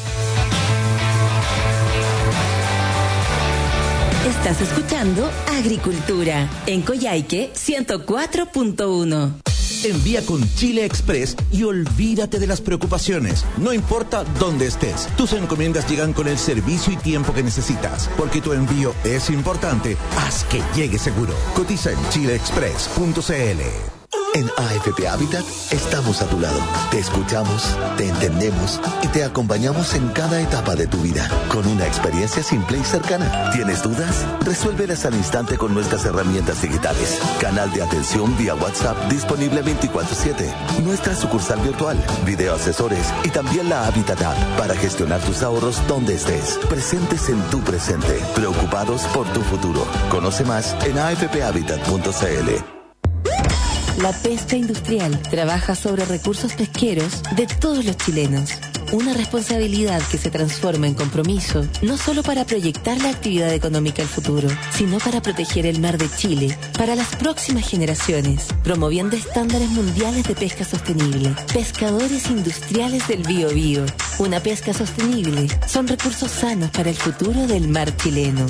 Speaker 3: Estás escuchando Agricultura en Coyhaique ciento cuatro punto uno.
Speaker 11: Envía con Chile Express y olvídate de las preocupaciones. No importa dónde estés, tus encomiendas llegan con el servicio y tiempo que necesitas. Porque tu envío es importante, haz que llegue seguro. Cotiza en chile express punto c l.
Speaker 12: En A F P Habitat estamos a tu lado. Te escuchamos, te entendemos y te acompañamos en cada etapa de tu vida, con una experiencia simple y cercana. ¿Tienes dudas? Resuélvelas al instante con nuestras herramientas digitales. Canal de atención vía WhatsApp disponible veinticuatro siete. Nuestra sucursal virtual, video asesores y también la Habitat App para gestionar tus ahorros donde estés. Presentes en tu presente, preocupados por tu futuro. Conoce más en a f p habitat punto c l.
Speaker 3: La pesca industrial trabaja sobre recursos pesqueros de todos los chilenos. Una responsabilidad que se transforma en compromiso, no solo para proyectar la actividad económica al futuro, sino para proteger el mar de Chile para las próximas generaciones, promoviendo estándares mundiales de pesca sostenible. Pescadores industriales del Biobío. Una pesca sostenible son recursos sanos para el futuro del mar chileno.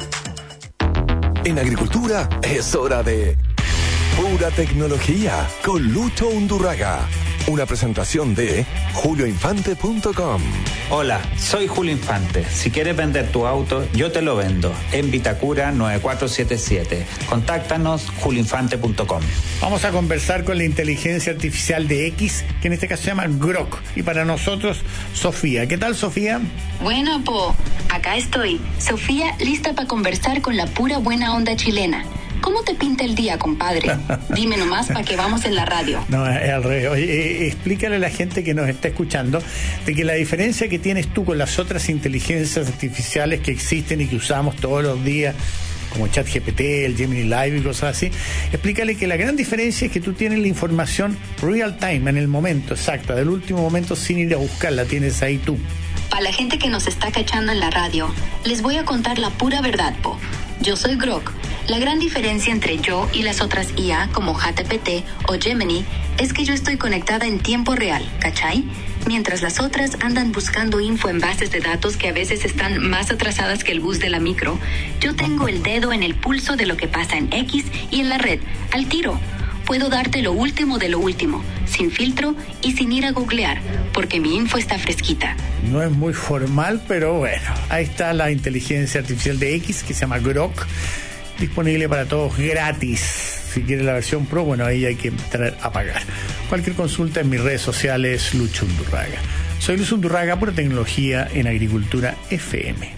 Speaker 1: En agricultura es hora de Pura Tecnología con Lucho Undurraga. Una presentación de julio infante punto com.
Speaker 5: Hola, soy Julio Infante. Si quieres vender tu auto, yo te lo vendo. En Vitacura nueve cuatro siete siete. Contáctanos julio infante punto com.
Speaker 13: Vamos a conversar con la inteligencia artificial de X, que en este caso se llama Grok. Y para nosotros, Sofía. ¿Qué tal, Sofía?
Speaker 14: Bueno, po, acá estoy. Sofía, lista para conversar con la pura buena onda chilena. ¿Cómo te pinta el día, compadre? Dime nomás para que vamos en la radio.
Speaker 13: No, es al revés. Oye, eh, explícale a la gente que nos está escuchando de que la diferencia que tienes tú con las otras inteligencias artificiales que existen y que usamos todos los días, como ChatGPT, el Gemini Live y cosas así, explícale que la gran diferencia es que tú tienes la información real time, en el momento exacto, del último momento, sin ir a buscarla, tienes ahí tú.
Speaker 14: Para la gente que nos está cachando en la radio, les voy a contar la pura verdad, po. Yo soy Grok. La gran diferencia entre yo y las otras I A como ChatGPT o Gemini es que yo estoy conectada en tiempo real, ¿cachai? Mientras las otras andan buscando info en bases de datos que a veces están más atrasadas que el bus de la micro, yo tengo el dedo en el pulso de lo que pasa en X y en la red, al tiro. Puedo darte lo último de lo último, sin filtro y sin ir a googlear, porque mi info está fresquita.
Speaker 13: No es muy formal, pero bueno, ahí está la inteligencia artificial de X, que se llama Grok, disponible para todos gratis. Si quieres la versión Pro, bueno, ahí hay que entrar a pagar. Cualquier consulta en mis redes sociales, Lucho Undurraga. Soy Lucho Undurraga, Pura Tecnología en Agricultura F M.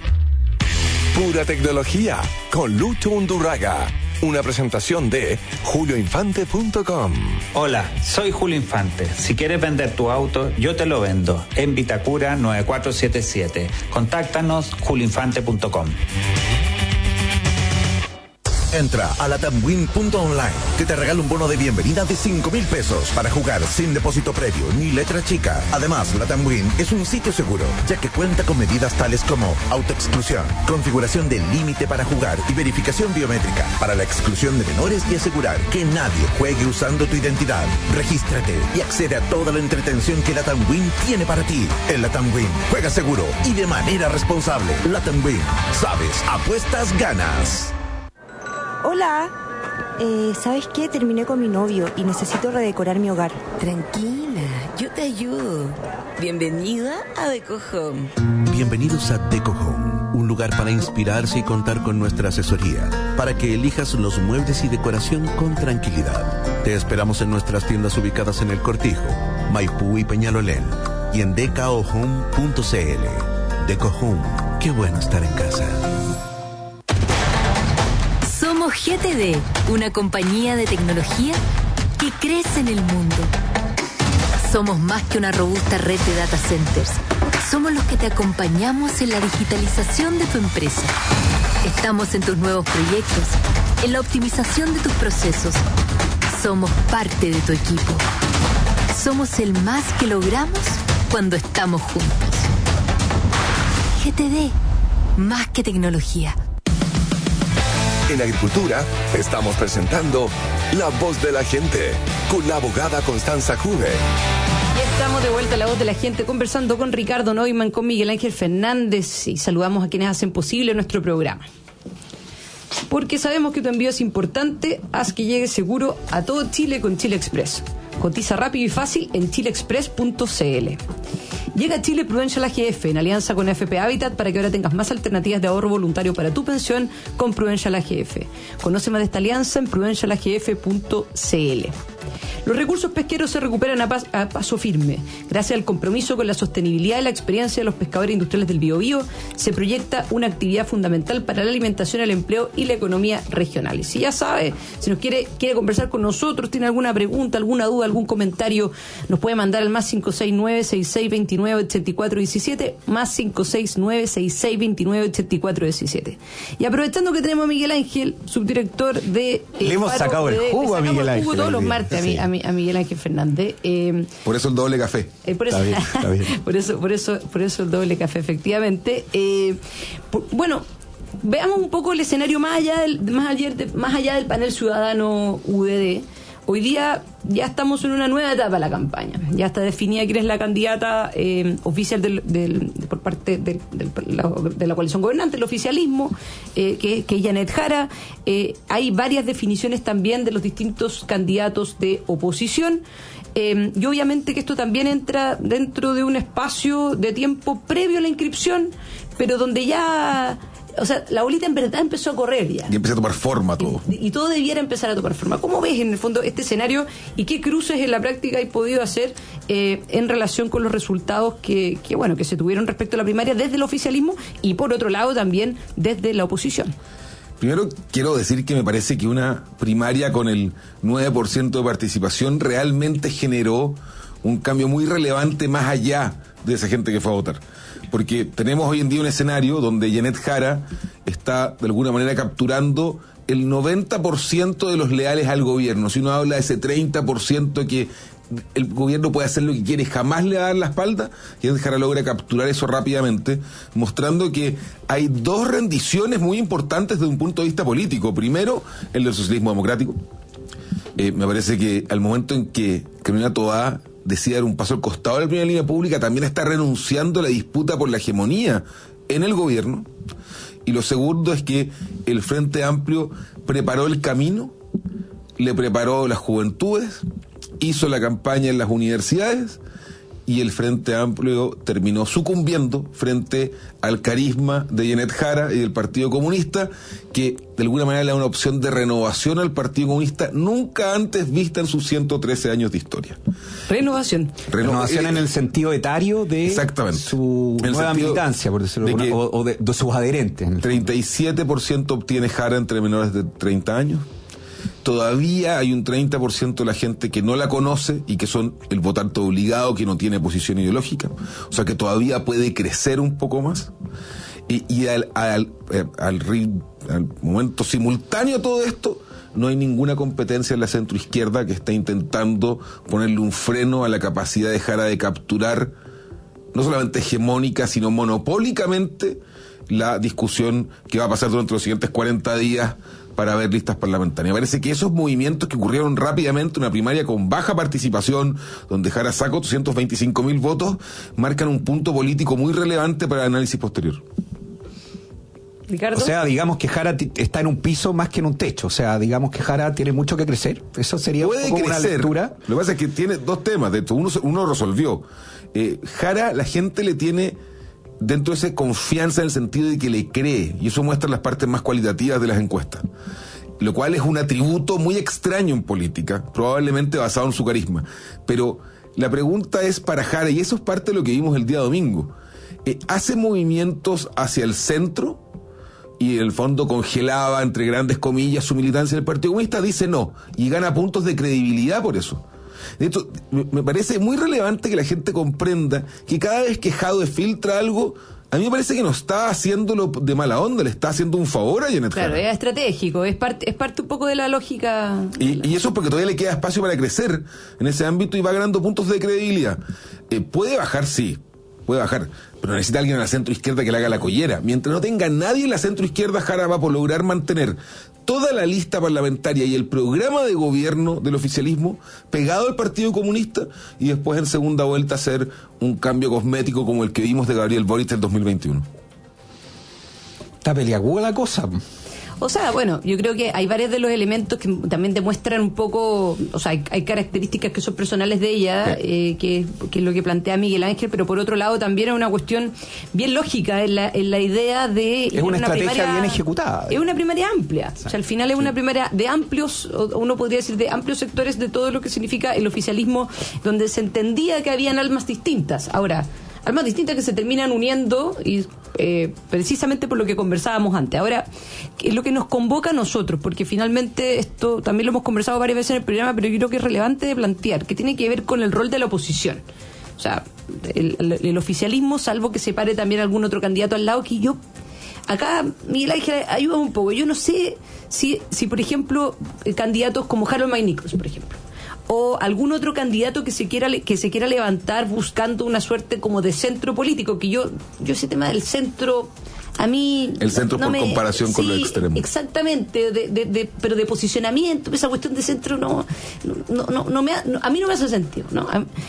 Speaker 1: Pura Tecnología con Lucho Undurraga. Una presentación de julio infante punto com.
Speaker 5: Hola, soy Julio Infante. Si quieres vender tu auto, yo te lo vendo. En Vitacura nueve cuatro siete siete. Contáctanos julio infante punto com.
Speaker 11: Entra a latamwin punto online, que te regala un bono de bienvenida de cinco mil pesos para jugar sin depósito previo ni letra chica. Además, LatamWin es un sitio seguro, ya que cuenta con medidas tales como autoexclusión, configuración del límite para jugar y verificación biométrica para la exclusión de menores y asegurar que nadie juegue usando tu identidad. Regístrate y accede a toda la entretención que LatamWin tiene para ti. En LatamWin, juega seguro y de manera responsable. LatamWin, sabes, apuestas, ganas.
Speaker 15: Hola, eh, ¿sabes qué? Terminé con mi novio y necesito redecorar mi hogar.
Speaker 3: Tranquila, yo te ayudo. Bienvenida a Deco Home.
Speaker 11: Bienvenidos a Deco Home, un lugar para inspirarse y contar con nuestra asesoría, para que elijas los muebles y decoración con tranquilidad. Te esperamos en nuestras tiendas ubicadas en El Cortijo, Maipú y Peñalolén, y en decao home punto c l. Deco Home, qué bueno estar en casa.
Speaker 3: Somos G T D, una compañía de tecnología que crece en el mundo. Somos más que una robusta red de data centers. Somos los que te acompañamos en la digitalización de tu empresa. Estamos en tus nuevos proyectos, en la optimización de tus procesos. Somos parte de tu equipo. Somos el más que logramos cuando estamos juntos. G T D, más que tecnología.
Speaker 1: En Agricultura estamos presentando La Voz de la Gente con la abogada Constanza Juve.
Speaker 2: Ya estamos de vuelta a La Voz de la Gente conversando con Ricardo Neumann, con Miguel Ángel Fernández y saludamos a quienes hacen posible nuestro programa. Porque sabemos que tu envío es importante, haz que llegue seguro a todo Chile con Chile Express. Cotiza rápido y fácil en chile express punto c l. Llega a Chile Prudential A G F en alianza con F P Habitat para que ahora tengas más alternativas de ahorro voluntario para tu pensión con Prudential A G F. Conoce más de esta alianza en prudential a g f punto c l. Los recursos pesqueros se recuperan a, pas- a paso firme. Gracias al compromiso con la sostenibilidad y la experiencia de los pescadores industriales del Biobío, se proyecta una actividad fundamental para la alimentación, el empleo y la economía regional. Y si ya sabe, si nos quiere, quiere conversar con nosotros, tiene alguna pregunta, alguna duda, algún comentario, nos puede mandar al más cinco seis nueve, seis seis dos nueve, ocho cuatro uno siete, más cinco seis nueve, seis seis dos nueve, ocho cuatro uno siete. Y aprovechando que tenemos a Miguel Ángel, subdirector de... Eh,
Speaker 10: Le hemos
Speaker 2: Paro
Speaker 10: sacado el
Speaker 2: de-
Speaker 10: jugo a Miguel Ángel.
Speaker 2: todos los
Speaker 10: Sí.
Speaker 2: martes a, mi, a, mi, a Miguel Ángel Fernández. Eh,
Speaker 9: Por eso el doble café.
Speaker 2: eh, por, eso,
Speaker 10: Está bien, está bien.
Speaker 2: por eso, por eso, por eso el doble café, efectivamente. Eh, por- bueno, veamos un poco el escenario más allá del, más allá, de- más allá del panel ciudadano U D D. Hoy día ya estamos en una nueva etapa de la campaña. Ya está definida quién es la candidata eh, oficial del, del, por parte del, del, la, de la coalición gobernante, el oficialismo, eh, que, que es Janet Jara. Eh, hay varias definiciones también de los distintos candidatos de oposición. Eh, y obviamente que esto también entra dentro de un espacio de tiempo previo a la inscripción, pero donde ya... O sea, la bolita en verdad empezó a correr ya.
Speaker 9: Y empecé a tomar forma todo.
Speaker 2: Y, y todo debiera empezar a tomar forma. ¿Cómo ves en el fondo este escenario y qué cruces en la práctica hay podido hacer eh, en relación con los resultados que, que, bueno, que se tuvieron respecto a la primaria desde el oficialismo y por otro lado también desde la oposición?
Speaker 9: Primero quiero decir que me parece que una primaria con el nueve por ciento de participación realmente generó un cambio muy relevante más allá de esa gente que fue a votar. Porque tenemos hoy en día un escenario donde Janet Jara está de alguna manera capturando el noventa por ciento de los leales al gobierno. Si uno habla de ese treinta por ciento que el gobierno puede hacer lo que quiere, jamás le va a dar la espalda, Janet Jara logra capturar eso rápidamente, mostrando que hay dos rendiciones muy importantes desde un punto de vista político. Primero, el del socialismo democrático. Eh, me parece que al momento en que Carolina Toá decide dar un paso al costado de la primera línea pública, también está renunciando a la disputa por la hegemonía en el gobierno. Y lo segundo es que el Frente Amplio preparó el camino, le preparó las juventudes, hizo la campaña en las universidades y el Frente Amplio terminó sucumbiendo frente al carisma de Janet Jara y del Partido Comunista, que de alguna manera le da una opción de renovación al Partido Comunista nunca antes vista en sus ciento trece años de historia.
Speaker 2: Renovación.
Speaker 10: Renovación en el sentido etario de
Speaker 9: Exactamente.
Speaker 10: su
Speaker 9: En el
Speaker 10: nueva
Speaker 9: sentido
Speaker 10: militancia, por decirlo
Speaker 9: de
Speaker 10: alguna-
Speaker 9: que
Speaker 10: o, o de, de sus adherentes.
Speaker 9: treinta y siete por ciento obtiene Jara entre menores de treinta años. Todavía hay un treinta por ciento de la gente que no la conoce y que son el votante obligado, que no tiene posición ideológica. O sea que todavía puede crecer un poco más. Y, y al, al, al, al, al momento simultáneo a todo esto, no hay ninguna competencia en la centroizquierda que está intentando ponerle un freno a la capacidad de Jara de capturar, no solamente hegemónica, sino monopólicamente, la discusión que va a pasar durante los siguientes cuarenta días para ver listas parlamentarias. Me parece que esos movimientos que ocurrieron rápidamente, una primaria con baja participación, donde Jara sacó doscientos veinticinco mil votos, marcan un punto político muy relevante para el análisis posterior.
Speaker 2: Ricardo.
Speaker 10: O sea, digamos que Jara t- está en un piso más que en un techo. O sea, digamos que Jara tiene mucho que crecer. Eso sería
Speaker 9: Puede
Speaker 10: un poco
Speaker 9: crecer.
Speaker 10: una lectura.
Speaker 9: Lo que pasa es que tiene dos temas. De hecho, uno, uno resolvió. Eh, Jara, la gente le tiene dentro de esa confianza en el sentido de que le cree, y eso muestra las partes más cualitativas de las encuestas, lo cual es un atributo muy extraño en política, probablemente basado en su carisma. Pero la pregunta es para Jara, y eso es parte de lo que vimos el día domingo, eh, ¿hace movimientos hacia el centro? Y en el fondo congelaba, entre grandes comillas, su militancia en el Partido Comunista. Dice no, y gana puntos de credibilidad por eso. De hecho, me parece muy relevante que la gente comprenda que cada vez que Jadwe filtra algo, a mí me parece que no está haciéndolo de mala onda, le está haciendo un favor a Janet Jara.
Speaker 2: Claro, es estratégico, es parte, es parte un poco de la lógica.
Speaker 9: Y, y eso es porque todavía le queda espacio para crecer en ese ámbito y va ganando puntos de credibilidad. Eh, ¿Puede bajar? Sí, puede bajar, pero necesita alguien en la centro izquierda que le haga la collera. Mientras no tenga nadie en la centro izquierda, Jara va por lograr mantener toda la lista parlamentaria y el programa de gobierno del oficialismo pegado al Partido Comunista, y después en segunda vuelta hacer un cambio cosmético como el que vimos de Gabriel Boric en dos mil veintiuno.
Speaker 10: Está peliaguda la cosa.
Speaker 2: O sea, bueno, yo creo que hay varios de los elementos que también demuestran un poco, o sea, hay, hay características que son personales de ella, sí. eh, que, que es lo que plantea Miguel Ángel, pero por otro lado también es una cuestión bien lógica en la, en la idea de...
Speaker 10: Es una, una estrategia primaria, bien ejecutada.
Speaker 2: Es una primaria amplia, sí. O sea, al final es sí. una primaria de amplios, uno podría decir de amplios sectores de todo lo que significa el oficialismo, donde se entendía que habían almas distintas. Ahora, almas distintas que se terminan uniendo y eh, precisamente por lo que conversábamos antes. Ahora, es lo que nos convoca a nosotros, porque finalmente esto también lo hemos conversado varias veces en el programa, pero yo creo que es relevante de plantear, que tiene que ver con el rol de la oposición. O sea, el, el, el oficialismo, salvo que se pare también algún otro candidato al lado, que yo... Acá, Miguel Ángel, ayuda un poco. Yo no sé si, si por ejemplo, candidatos como Harold Mike Nichols, por ejemplo, o algún otro candidato que se quiera que se quiera levantar buscando una suerte como de centro político, que yo yo ese tema del centro a mí
Speaker 9: el centro no por me, comparación sí, con lo extremo,
Speaker 2: exactamente, de, de, de, pero de posicionamiento, esa cuestión de centro no no no, no me no, a mí no me hace sentido, no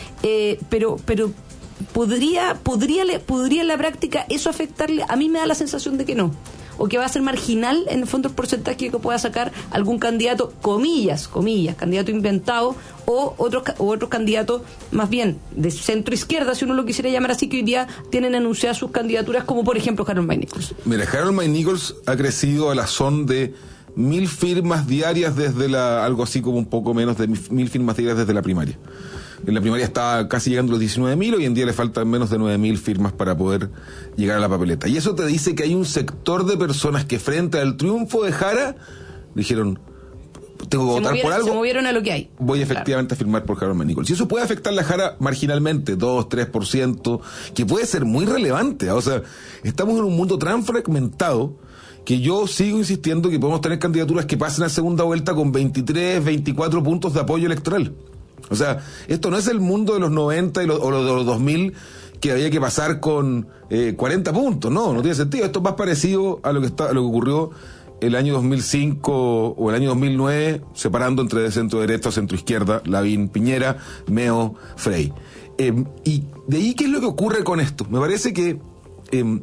Speaker 2: eh, pero pero podría podría podría en la práctica eso afectarle. A mí me da la sensación de que no, o que va a ser marginal en el fondo el porcentaje que pueda sacar algún candidato, comillas, comillas, candidato inventado, o otros o otros candidatos más bien de centro izquierda, si uno lo quisiera llamar así, que hoy día tienen anunciadas sus candidaturas, como por ejemplo Harold Mike Nichols.
Speaker 9: Mira, Harold Mike Nichols ha crecido a la son de mil firmas diarias desde la, algo así como un poco menos de mil firmas diarias desde la primaria. En la primaria está casi llegando a los diecinueve mil, hoy en día le faltan menos de nueve mil firmas para poder llegar a la papeleta. Y eso te dice que hay un sector de personas que frente al triunfo de Jara dijeron, tengo que votar por algo.
Speaker 2: Se movieron a lo que hay.
Speaker 9: Voy efectivamente claro. a firmar por Harold Mike Nichols. Y eso puede afectar a la Jara marginalmente, dos, tres por ciento, que puede ser muy relevante. O sea, estamos en un mundo tan fragmentado que yo sigo insistiendo que podemos tener candidaturas que pasen a segunda vuelta con veintitrés, veinticuatro puntos de apoyo electoral. O sea, esto no es el mundo de los noventa y los, o los de los dos mil, que había que pasar con eh, cuarenta puntos. No, no tiene sentido. Esto es más parecido a lo que está, a lo que ocurrió el año dos mil cinco o el año dos mil nueve, separando entre centro derecha o centro izquierda, Lavín, Piñera, Meo, Frey. Eh, y de ahí, ¿qué es lo que ocurre con esto? Me parece que eh,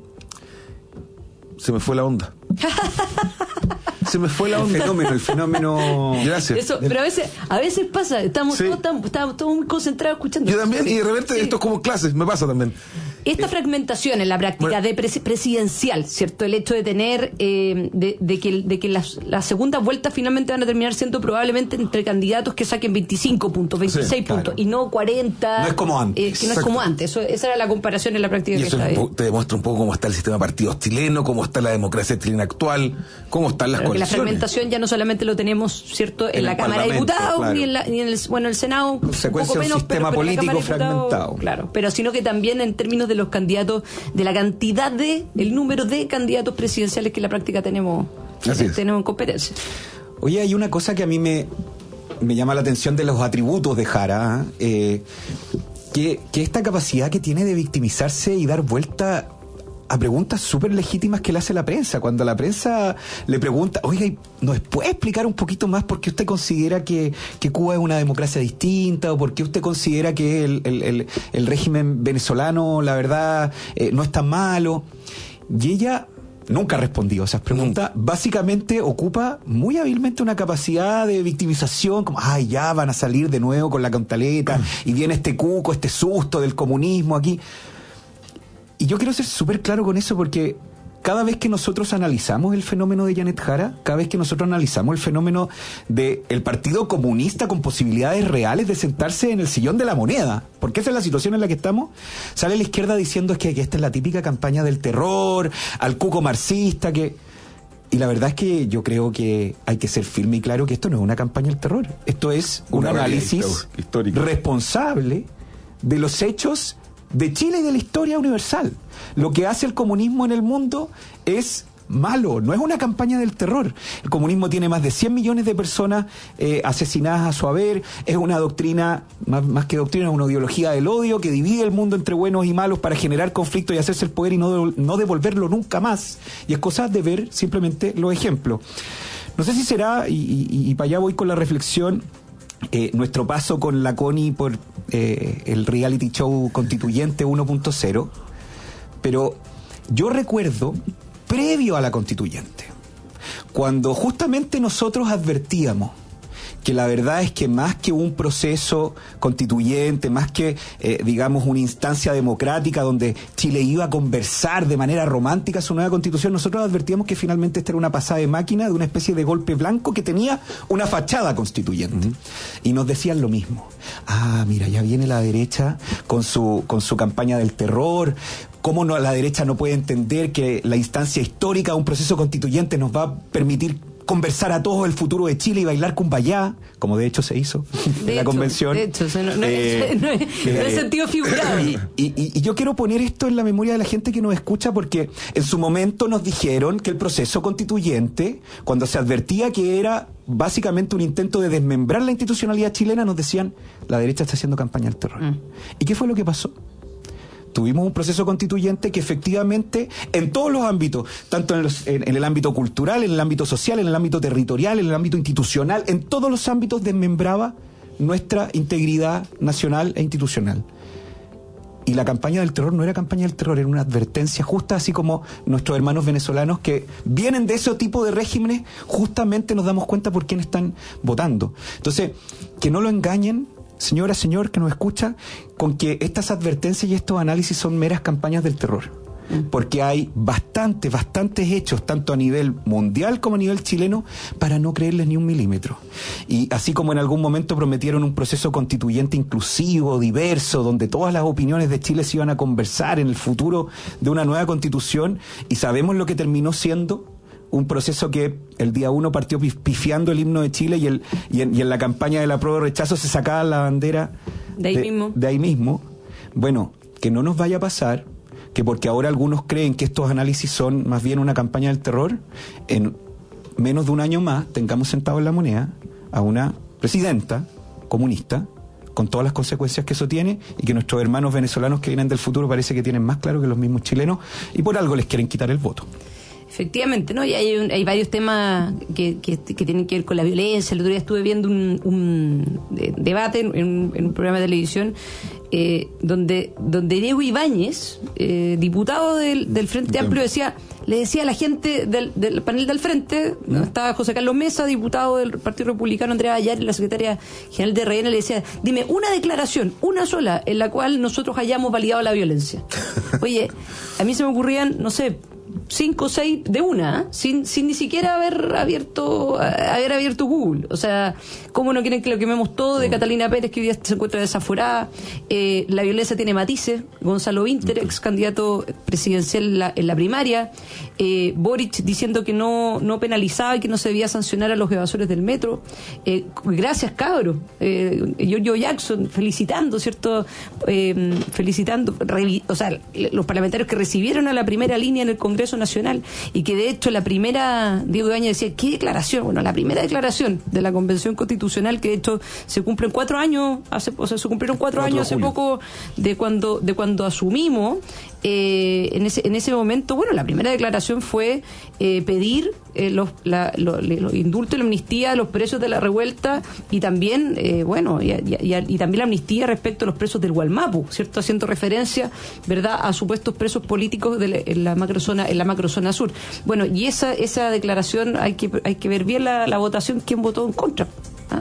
Speaker 9: se me fue la onda. Se me fue la onda.
Speaker 10: El fenómeno, el fenómeno.
Speaker 9: Gracias.
Speaker 2: Eso, pero a veces, a veces pasa, estamos, sí. todos, estamos, estamos todos muy concentrados escuchando.
Speaker 9: Yo también, y de repente sí. Esto es como clases, me pasa también.
Speaker 2: Esta eh, fragmentación en la práctica bueno, de pres- presidencial, ¿cierto? El hecho de tener, eh, de, de que, de que las, las segundas vueltas finalmente van a terminar siendo probablemente entre candidatos que saquen veinticinco puntos, veintiséis sí, puntos, claro. Y no cuarenta.
Speaker 10: No es como antes.
Speaker 2: Eh, que no Exacto. es como antes. Eso, esa era la comparación en la práctica.
Speaker 9: Y
Speaker 2: que
Speaker 9: eso
Speaker 2: está
Speaker 9: po- te demuestra un poco cómo está el sistema de partidos chileno, cómo está la democracia chilena actual, cómo están las
Speaker 2: Pero
Speaker 9: coaliciones.
Speaker 2: Que la fragmentación ya no solamente lo tenemos, ¿cierto?, en, en la Cámara de Diputados, claro. ni, en la, ni en el, bueno, el Senado,
Speaker 10: consecuencia
Speaker 2: un poco menos,
Speaker 10: un sistema
Speaker 2: pero, pero
Speaker 10: político
Speaker 2: Diputados,
Speaker 10: fragmentado.
Speaker 2: Claro, pero sino que también en términos de los candidatos, de la cantidad de, el número de candidatos presidenciales que en la práctica tenemos, eh, tenemos en competencia.
Speaker 10: Oye, hay una cosa que a mí me, me llama la atención de los atributos de Jara, eh, que, que esta capacidad que tiene de victimizarse y dar vuelta a preguntas súper legítimas que le hace la prensa. Cuando la prensa le pregunta, oiga, ¿nos puede explicar un poquito más por qué usted considera que, que Cuba es una democracia distinta? ¿O por qué usted considera que el, el, el, el régimen venezolano, la verdad, eh, no es tan malo? Y ella nunca ha respondido a esas preguntas. Mm. Básicamente ocupa muy hábilmente una capacidad de victimización, como, ay, ya van a salir de nuevo con la cantaleta, mm. y viene este cuco, este susto del comunismo aquí. Y yo quiero ser súper claro con eso, porque cada vez que nosotros analizamos el fenómeno de Janet Jara, cada vez que nosotros analizamos el fenómeno del Partido Comunista con posibilidades reales de sentarse en el sillón de la moneda, porque esa es la situación en la que estamos, sale la izquierda diciendo es que, que esta es la típica campaña del terror, al cuco marxista, que... Y la verdad es que yo creo que hay que ser firme y claro que esto no es una campaña del terror. Esto es un una análisis histórico responsable de los hechos de Chile y de la historia universal. Lo que hace el comunismo en el mundo es malo, no es una campaña del terror. El comunismo tiene más de cien millones de personas eh, asesinadas a su haber, es una doctrina, más, más que doctrina, es una ideología del odio que divide el mundo entre buenos y malos para generar conflicto y hacerse el poder y no, no devolverlo nunca más. Y es cosa de ver simplemente los ejemplos. No sé si será, y, y, y para allá voy con la reflexión, Eh, nuestro paso con la Connie por eh, el reality show Constituyente uno punto cero, pero yo recuerdo, previo a la Constituyente, cuando justamente nosotros advertíamos que la verdad es que más que un proceso constituyente, más que, eh, digamos, una instancia democrática donde Chile iba a conversar de manera romántica su nueva constitución, nosotros advertíamos que finalmente esta era una pasada de máquina de una especie de golpe blanco que tenía una fachada constituyente. Uh-huh. Y nos decían lo mismo. Ah, mira, ya viene la derecha con su, con su campaña del terror. ¿Cómo no, la derecha no puede entender que la instancia histórica de un proceso constituyente nos va a permitir conversar a todos el futuro de Chile y bailar cumbayá, como de hecho se hizo de en la hecho, convención?
Speaker 2: De hecho, no, no, eh, es, no, es, eh, no es sentido figurado.
Speaker 10: Y, y, y yo quiero poner esto en la memoria de la gente que nos escucha, porque en su momento nos dijeron que el proceso constituyente, cuando se advertía que era básicamente un intento de desmembrar la institucionalidad chilena, nos decían, la derecha está haciendo campaña del terror. Mm. ¿Y qué fue lo que pasó? Tuvimos un proceso constituyente que efectivamente en todos los ámbitos, tanto en, los, en, en el ámbito cultural, en el ámbito social, en el ámbito territorial, en el ámbito institucional, en todos los ámbitos desmembraba nuestra integridad nacional e institucional. Y la campaña del terror no era campaña del terror, era una advertencia justa, así como nuestros hermanos venezolanos que vienen de ese tipo de regímenes, justamente nos damos cuenta por quién están votando. Entonces, que no lo engañen, señora, señor, que nos escucha, con que estas advertencias y estos análisis son meras campañas del terror. Porque hay bastantes, bastantes hechos, tanto a nivel mundial como a nivel chileno, para no creerles ni un milímetro. Y así como en algún momento prometieron un proceso constituyente inclusivo, diverso, donde todas las opiniones de Chile se iban a conversar en el futuro de una nueva constitución, y sabemos lo que terminó siendo un proceso que el día uno partió pifiando el himno de Chile y, el, y, en, y en la campaña del apruebo rechazo se sacaba la bandera
Speaker 2: de ahí, de, mismo.
Speaker 10: de ahí mismo. Bueno, que no nos vaya a pasar que porque ahora algunos creen que estos análisis son más bien una campaña del terror, en menos de un año más tengamos sentado en la moneda a una presidenta comunista con todas las consecuencias que eso tiene, y que nuestros hermanos venezolanos que vienen del futuro parece que tienen más claro que los mismos chilenos, y por algo les quieren quitar el voto.
Speaker 2: Efectivamente, ¿no? Y hay, un, hay varios temas que, que, que tienen que ver con la violencia. El otro día estuve viendo un, un de, debate en, en, en un programa de televisión eh, donde donde Diego Ibáñez, eh, diputado del, del Frente Amplio, decía le decía a la gente del, del panel del Frente, ¿no? Estaba José Carlos Mesa, diputado del Partido Republicano, Andrea Ayar, la secretaria general de R N, le decía, dime una declaración, una sola, en la cual nosotros hayamos validado la violencia. Oye, a mí se me ocurrían, no sé, cinco o seis de una, ¿eh? sin, sin ni siquiera haber abierto haber abierto Google. O sea, ¿cómo no quieren que lo quememos todo? De Catalina Pérez, que hoy día se encuentra desaforada. Eh, la violencia tiene matices. Gonzalo Vinter, ex candidato presidencial en la, en la primaria. Eh, Boric diciendo que no, no penalizaba y que no se debía sancionar a los evasores del metro. Eh, gracias, cabro. Eh, Giorgio Jackson felicitando, ¿cierto? Eh, felicitando, revi- o sea, los parlamentarios que recibieron a la primera línea en el Congreso Nacional y que de hecho la primera, Diego Ibáñez decía, ¿qué declaración? Bueno, la primera declaración de la Convención Constitucional, que de hecho se cumplen cuatro años, hace, o sea, se cumplieron cuatro años hace poco de cuando, de cuando asumimos. Eh, en ese en ese momento, bueno, la primera declaración fue eh, pedir eh, los, la, lo, los indultos y la amnistía a los presos de la revuelta y también, eh, bueno, y, y, y, y también la amnistía respecto a los presos del Gualmapu, ¿cierto? Haciendo referencia, ¿verdad?, a supuestos presos políticos de la, en la macrozona en la macrozona sur. Bueno, y esa esa declaración hay que hay que ver bien la, la votación, quién votó en contra. ¿Ah?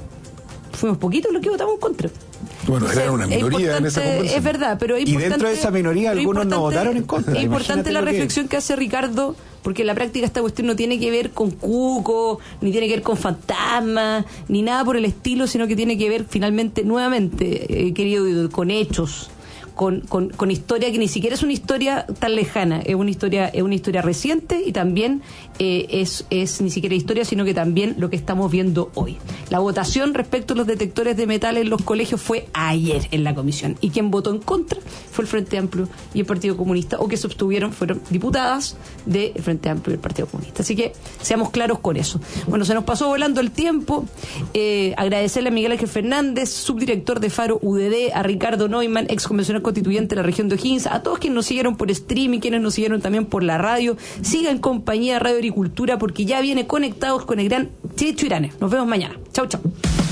Speaker 2: Fuimos poquitos los que votamos en contra.
Speaker 9: Bueno, era una minoría en esa convención.
Speaker 2: Es verdad, pero es
Speaker 10: y dentro de esa minoría algunos no votaron en contra.
Speaker 2: Es importante la reflexión que... que hace Ricardo, porque en la práctica esta cuestión no tiene que ver con cuco, ni tiene que ver con fantasmas, ni nada por el estilo, sino que tiene que ver finalmente, nuevamente, eh, querido, con hechos. Con, con, con historia que ni siquiera es una historia tan lejana, es una historia es una historia reciente y también eh, es, es ni siquiera historia, sino que también lo que estamos viendo hoy. La votación respecto a los detectores de metal en los colegios fue ayer en la comisión y quien votó en contra fue el Frente Amplio y el Partido Comunista, o que se abstuvieron fueron diputadas del Frente Amplio y el Partido Comunista. Así que seamos claros con eso. Bueno, se nos pasó volando el tiempo. Eh, agradecerle a Miguel Ángel Fernández, subdirector de Faro U D D, a Ricardo Neumann, ex convencional constituyente de la región de O'Higgins, a todos quienes nos siguieron por streaming, quienes nos siguieron también por la radio. Sigan en compañía de Radio Agricultura, porque ya viene Conectados con el gran Checho Irane. Nos vemos mañana. Chau, chau.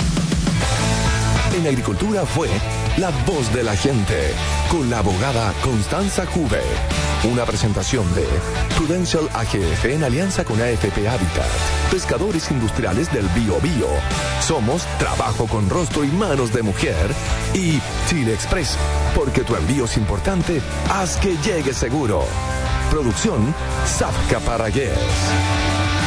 Speaker 1: En Agricultura fue La Voz de la Gente, con la abogada Constanza Juve. Una presentación de Prudential A G F en alianza con A F P Habitat, pescadores industriales del Bío Bío. Somos Trabajo con Rostro y Manos de Mujer y Chile Express, porque tu envío es importante, haz que llegue seguro. Producción Zafka Paragués.